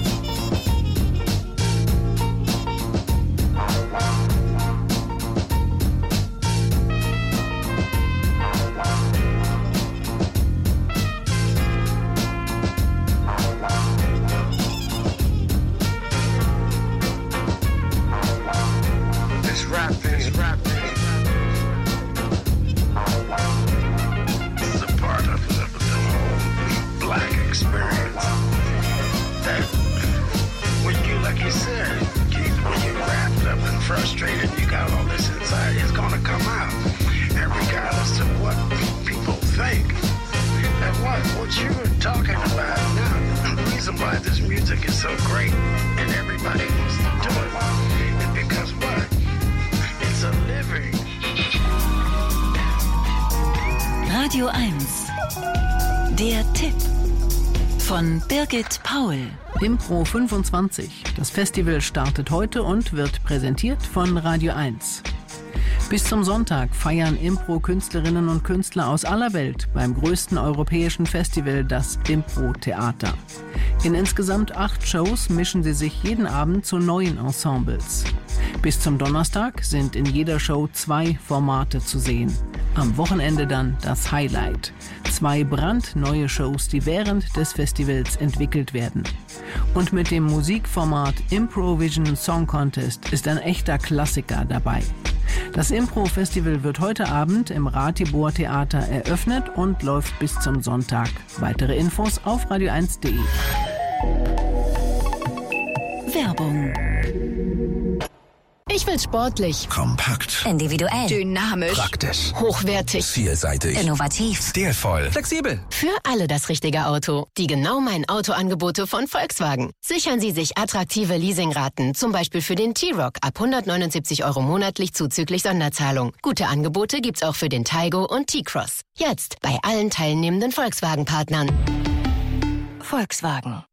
Frustrated, you got all this inside, it's gonna come out. And regardless of what people think, and what you're talking about now, the reason why this music is so great and everybody wants to do it is because what? It's a living. Radio 1. Der Tipp von Birgit Paul. Impro 25. Das Festival startet heute und wird präsentiert von Radio 1. Bis zum Sonntag feiern Impro-Künstlerinnen und Künstler aus aller Welt beim größten europäischen Festival, das Impro-Theater. In insgesamt 8 Shows mischen sie sich jeden Abend zu neuen Ensembles. Bis zum Donnerstag sind in jeder Show 2 Formate zu sehen. Am Wochenende dann das Highlight. 2 brandneue Shows, die während des Festivals entwickelt werden. Und mit dem Musikformat Improvision Song Contest ist ein echter Klassiker dabei. Das Impro-Festival wird heute Abend im Ratibor Theater eröffnet und läuft bis zum Sonntag. Weitere Infos auf radio1.de. Werbung. Ich will sportlich, kompakt, individuell, dynamisch, praktisch, hochwertig, vielseitig, innovativ, stilvoll, flexibel. Für alle das richtige Auto. Die genau mein Autoangebote von Volkswagen. Sichern Sie sich attraktive Leasingraten, zum Beispiel für den T-Roc ab 179 € monatlich zuzüglich Sonderzahlung. Gute Angebote gibt's auch für den Taigo und T-Cross. Jetzt bei allen teilnehmenden Volkswagen-Partnern. Volkswagen.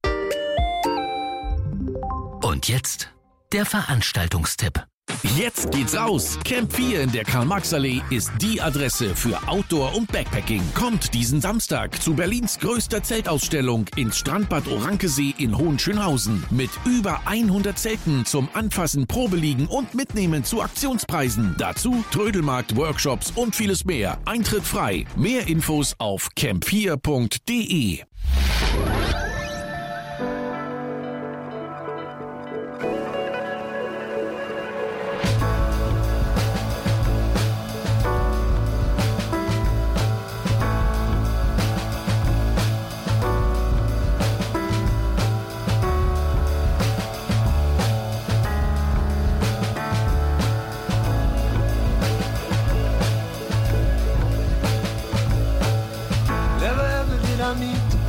Und jetzt der Veranstaltungstipp. Jetzt geht's raus! Camp 4 in der Karl-Marx-Allee ist die Adresse für Outdoor und Backpacking. Kommt diesen Samstag zu Berlins größter Zeltausstellung ins Strandbad Orankesee in Hohenschönhausen mit über 100 Zelten zum Anfassen, Probeliegen und Mitnehmen zu Aktionspreisen. Dazu Trödelmarkt, Workshops und vieles mehr. Eintritt frei. Mehr Infos auf camp4.de.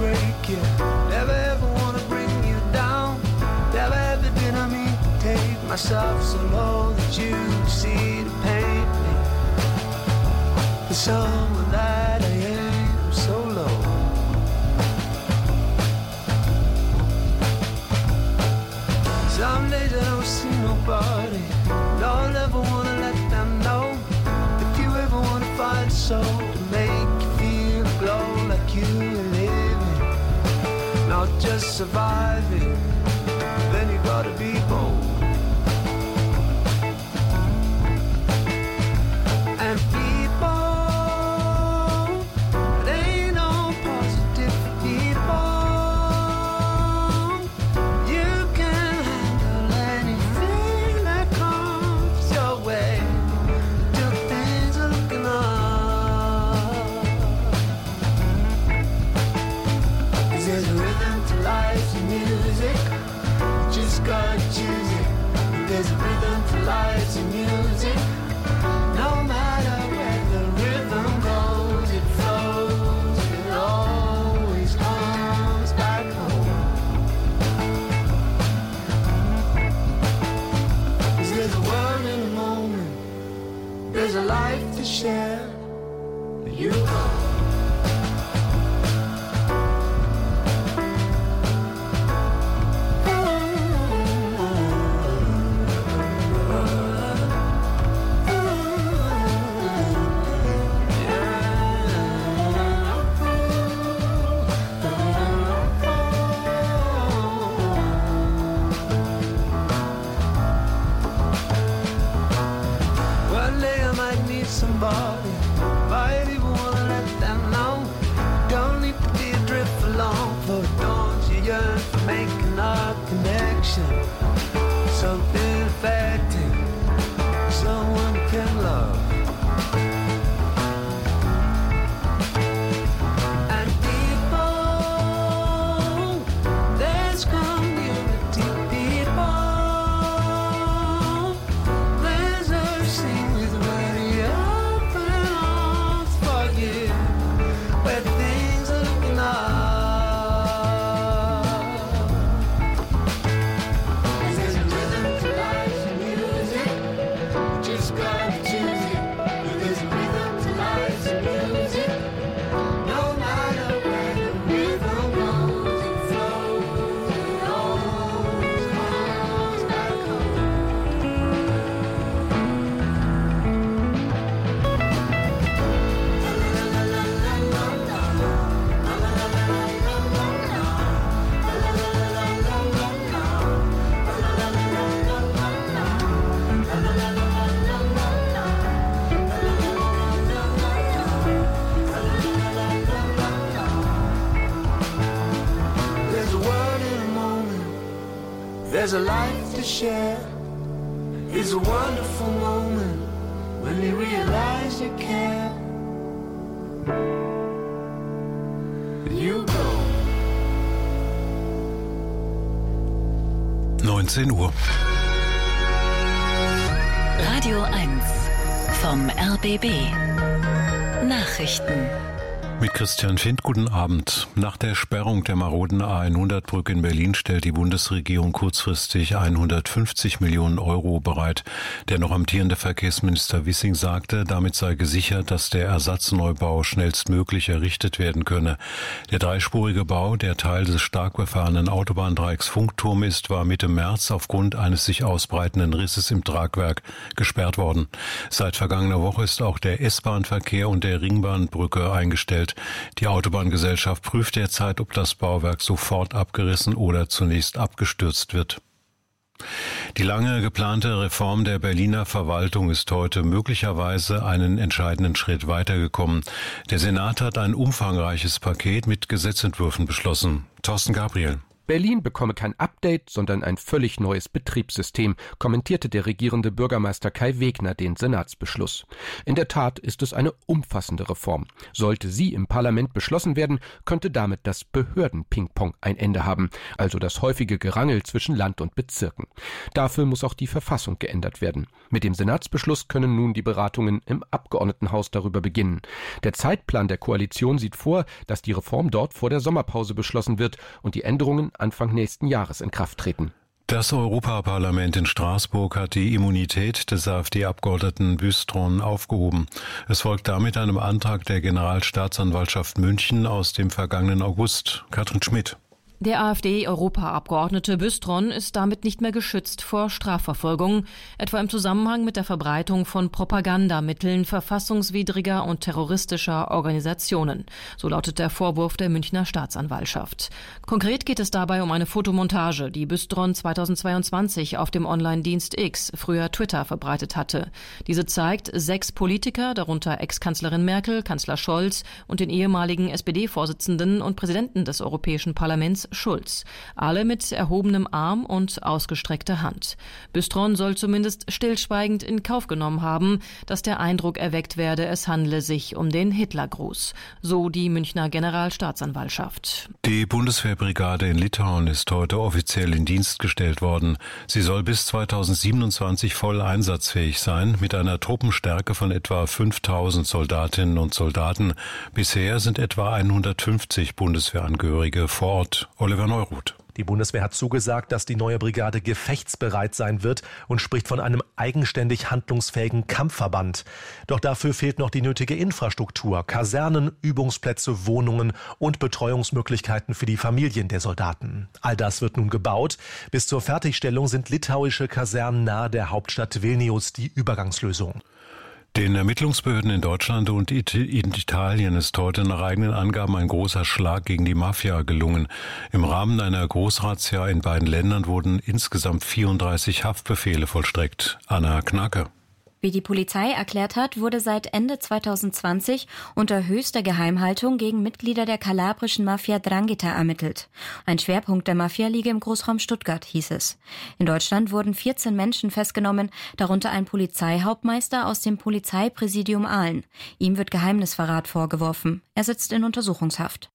break you, never ever wanna bring you down. Never ever did I mean to take myself so low that you see the pain me. For someone that I am so low. Some days I don't see nobody. Don't ever wanna let them know. If you ever wanna find a soul to make you feel glow like you are living, not just surviving, then you gotta be bold. And people, they ain't no positive people. You can handle anything that comes your way. Till things are looking up. 'Cause there's a rhythm to life's music. Just gotta choose it. There's a rhythm to life's music. No matter where the rhythm goes, it flows. It always comes back home. 'Cause there's a world in a moment. There's a life to share. You go. One day I might need somebody. Might even wanna let them know. Don't need to be adrift for long. For don't you yearn for making a connection? Something affecting someone can love. And people, there's community people. There's a scene with ready open arms for you, where things are looking up. 'Cause there's a rhythm to life's music. Just gotta choose it. There's a rhythm to life's music. No matter where the rhythm goes, it flows. It always comes back home. There's a world in a moment. There's a life to share. It's a wonderful moment when you realize you care. You go. 19 Uhr. Radio 1 vom RBB. Nachrichten. Mit Christian Findt, guten Abend. Nach der Sperrung der maroden A100-Brücke in Berlin stellt die Bundesregierung kurzfristig 150 Millionen Euro bereit. Der noch amtierende Verkehrsminister Wissing sagte, damit sei gesichert, dass der Ersatzneubau schnellstmöglich errichtet werden könne. Der dreispurige Bau, der Teil des stark befahrenen Autobahndreiecks Funkturm ist, war Mitte März aufgrund eines sich ausbreitenden Risses im Tragwerk gesperrt worden. Seit vergangener Woche ist auch der S-Bahn-Verkehr und der Ringbahnbrücke eingestellt. Die Autobahngesellschaft prüft derzeit, ob das Bauwerk sofort abgerissen oder zunächst abgestürzt wird. Die lange geplante Reform der Berliner Verwaltung ist heute möglicherweise einen entscheidenden Schritt weitergekommen. Der Senat hat ein umfangreiches Paket mit Gesetzentwürfen beschlossen. Thorsten Gabriel. Berlin bekomme kein Update, sondern ein völlig neues Betriebssystem, kommentierte der regierende Bürgermeister Kai Wegner den Senatsbeschluss. In der Tat ist es eine umfassende Reform. Sollte sie im Parlament beschlossen werden, könnte damit das Behörden-Ping-Pong ein Ende haben, also das häufige Gerangel zwischen Land und Bezirken. Dafür muss auch die Verfassung geändert werden. Mit dem Senatsbeschluss können nun die Beratungen im Abgeordnetenhaus darüber beginnen. Der Zeitplan der Koalition sieht vor, dass die Reform dort vor der Sommerpause beschlossen wird und die Änderungen Anfang nächsten Jahres in Kraft treten. Das Europaparlament in Straßburg hat die Immunität des AfD-Abgeordneten Bystron aufgehoben. Es folgt damit einem Antrag der Generalstaatsanwaltschaft München aus dem vergangenen August. Katrin Schmidt. Der AfD-Europaabgeordnete Bystron ist damit nicht mehr geschützt vor Strafverfolgung, etwa im Zusammenhang mit der Verbreitung von Propagandamitteln verfassungswidriger und terroristischer Organisationen. So lautet der Vorwurf der Münchner Staatsanwaltschaft. Konkret geht es dabei um eine Fotomontage, die Bystron 2022 auf dem Online-Dienst X, früher Twitter, verbreitet hatte. Diese zeigt 6 Politiker, darunter Ex-Kanzlerin Merkel, Kanzler Scholz und den ehemaligen SPD-Vorsitzenden und Präsidenten des Europäischen Parlaments Schulz. Alle mit erhobenem Arm und ausgestreckter Hand. Bystron soll zumindest stillschweigend in Kauf genommen haben, dass der Eindruck erweckt werde, es handle sich um den Hitlergruß. So die Münchner Generalstaatsanwaltschaft. Die Bundeswehrbrigade in Litauen ist heute offiziell in Dienst gestellt worden. Sie soll bis 2027 voll einsatzfähig sein, mit einer Truppenstärke von etwa 5000 Soldatinnen und Soldaten. Bisher sind etwa 150 Bundeswehrangehörige vor Ort. Oliver Neuroth. Die Bundeswehr hat zugesagt, dass die neue Brigade gefechtsbereit sein wird und spricht von einem eigenständig handlungsfähigen Kampfverband. Doch dafür fehlt noch die nötige Infrastruktur, Kasernen, Übungsplätze, Wohnungen und Betreuungsmöglichkeiten für die Familien der Soldaten. All das wird nun gebaut. Bis zur Fertigstellung sind litauische Kasernen nahe der Hauptstadt Vilnius die Übergangslösung. Den Ermittlungsbehörden in Deutschland und in Italien ist heute nach eigenen Angaben ein großer Schlag gegen die Mafia gelungen. Im Rahmen einer Großrazzia in beiden Ländern wurden insgesamt 34 Haftbefehle vollstreckt. Anna Knacke. Wie die Polizei erklärt hat, wurde seit Ende 2020 unter höchster Geheimhaltung gegen Mitglieder der kalabrischen Mafia 'Ndrangheta ermittelt. Ein Schwerpunkt der Mafia liege im Großraum Stuttgart, hieß es. In Deutschland wurden 14 Menschen festgenommen, darunter ein Polizeihauptmeister aus dem Polizeipräsidium Aalen. Ihm wird Geheimnisverrat vorgeworfen. Er sitzt in Untersuchungshaft.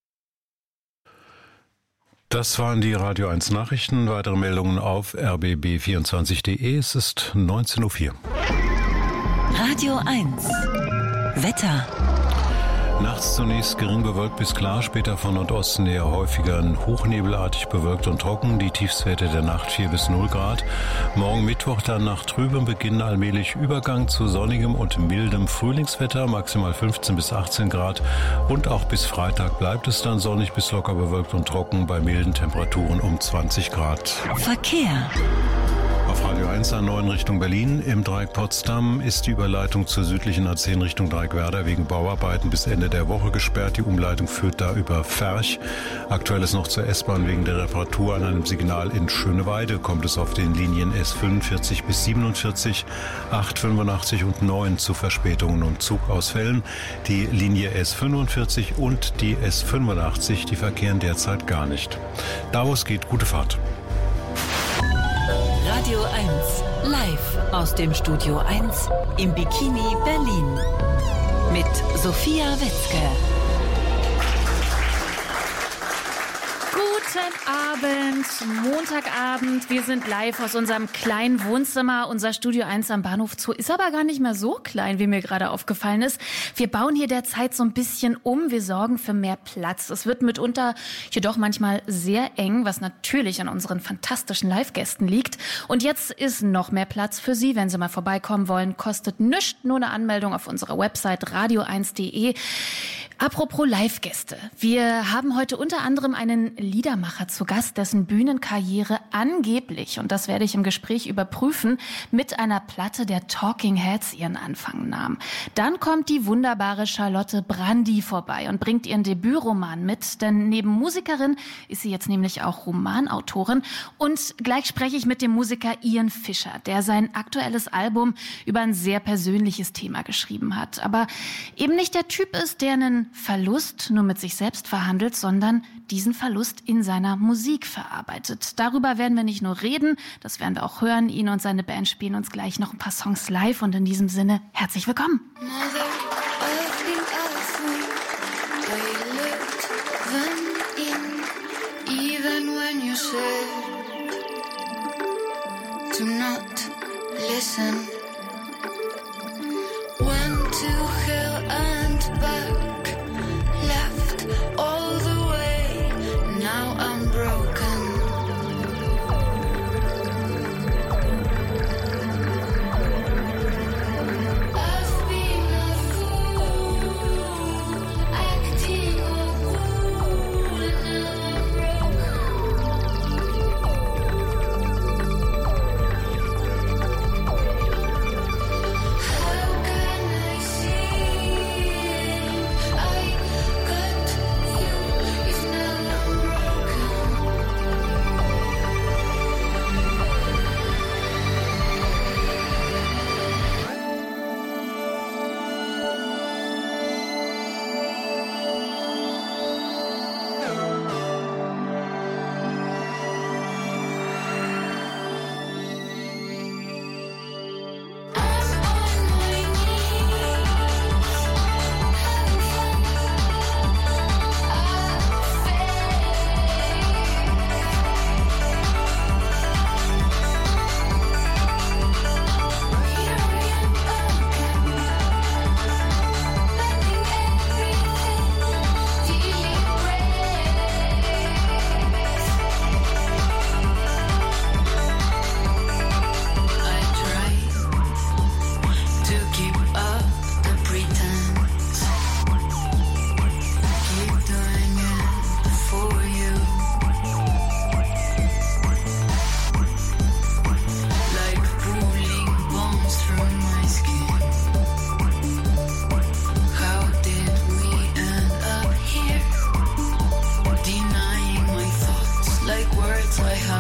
Das waren die Radio 1 Nachrichten. Weitere Meldungen auf rbb24.de. Es ist 19:04 Uhr. Radio 1 Wetter. Nachts zunächst gering bewölkt bis klar, später von Nordosten eher häufiger hochnebelartig bewölkt und trocken. Die Tiefstwerte der Nacht 4 bis 0 Grad. Morgen Mittwoch dann nach trübem Beginn allmählich Übergang zu sonnigem und mildem Frühlingswetter, maximal 15 bis 18 Grad. Und auch bis Freitag bleibt es dann sonnig bis locker bewölkt und trocken bei milden Temperaturen um 20 Grad. Verkehr. Auf Radio 1 A9 Richtung Berlin. Im Dreieck Potsdam ist die Überleitung zur südlichen A10 Richtung Dreieck Werder wegen Bauarbeiten bis Ende der Woche gesperrt. Die Umleitung führt da über Ferch. Aktuell ist noch zur S-Bahn wegen der Reparatur an einem Signal in Schöneweide. Kommt es auf den Linien S45 bis 47, 8, 85 und 9 zu Verspätungen und Zugausfällen. Die Linie S45 und die S85, die verkehren derzeit gar nicht. Da wo es geht, gute Fahrt. Radio 1 live aus dem Studio 1 im Bikini Berlin mit Sophia Wetzke. Guten Abend, Montagabend. Wir sind live aus unserem kleinen Wohnzimmer. Unser Studio 1 am Bahnhof Zoo ist aber gar nicht mehr so klein, wie mir gerade aufgefallen ist. Wir bauen hier derzeit so ein bisschen um. Wir sorgen für mehr Platz. Es wird mitunter jedoch manchmal sehr eng, was natürlich an unseren fantastischen Live-Gästen liegt. Und jetzt ist noch mehr Platz für Sie, wenn Sie mal vorbeikommen wollen. Kostet nichts, nur eine Anmeldung auf unserer Website radio1.de. Apropos Live-Gäste. Wir haben heute unter anderem einen Liedermacher zu Gast, dessen Bühnenkarriere angeblich, und das werde ich im Gespräch überprüfen, mit einer Platte der Talking Heads ihren Anfang nahm. Dann kommt die wunderbare Charlotte Brandy vorbei und bringt ihren Debütroman mit, denn neben Musikerin ist sie jetzt nämlich auch Romanautorin. Und gleich spreche ich mit dem Musiker Ian Fischer, der sein aktuelles Album über ein sehr persönliches Thema geschrieben hat. Aber eben nicht der Typ ist, der einen Verlust nur mit sich selbst verhandelt, sondern diesen Verlust in seiner Musik verarbeitet. Darüber werden wir nicht nur reden, das werden wir auch hören. Ihn und seine Band spielen uns gleich noch ein paar Songs live und in diesem Sinne herzlich willkommen. To not listen. Went to hell and back, left all the way. Now I'm broken. I've been a fool, acting a fool, and now I'm broken. I have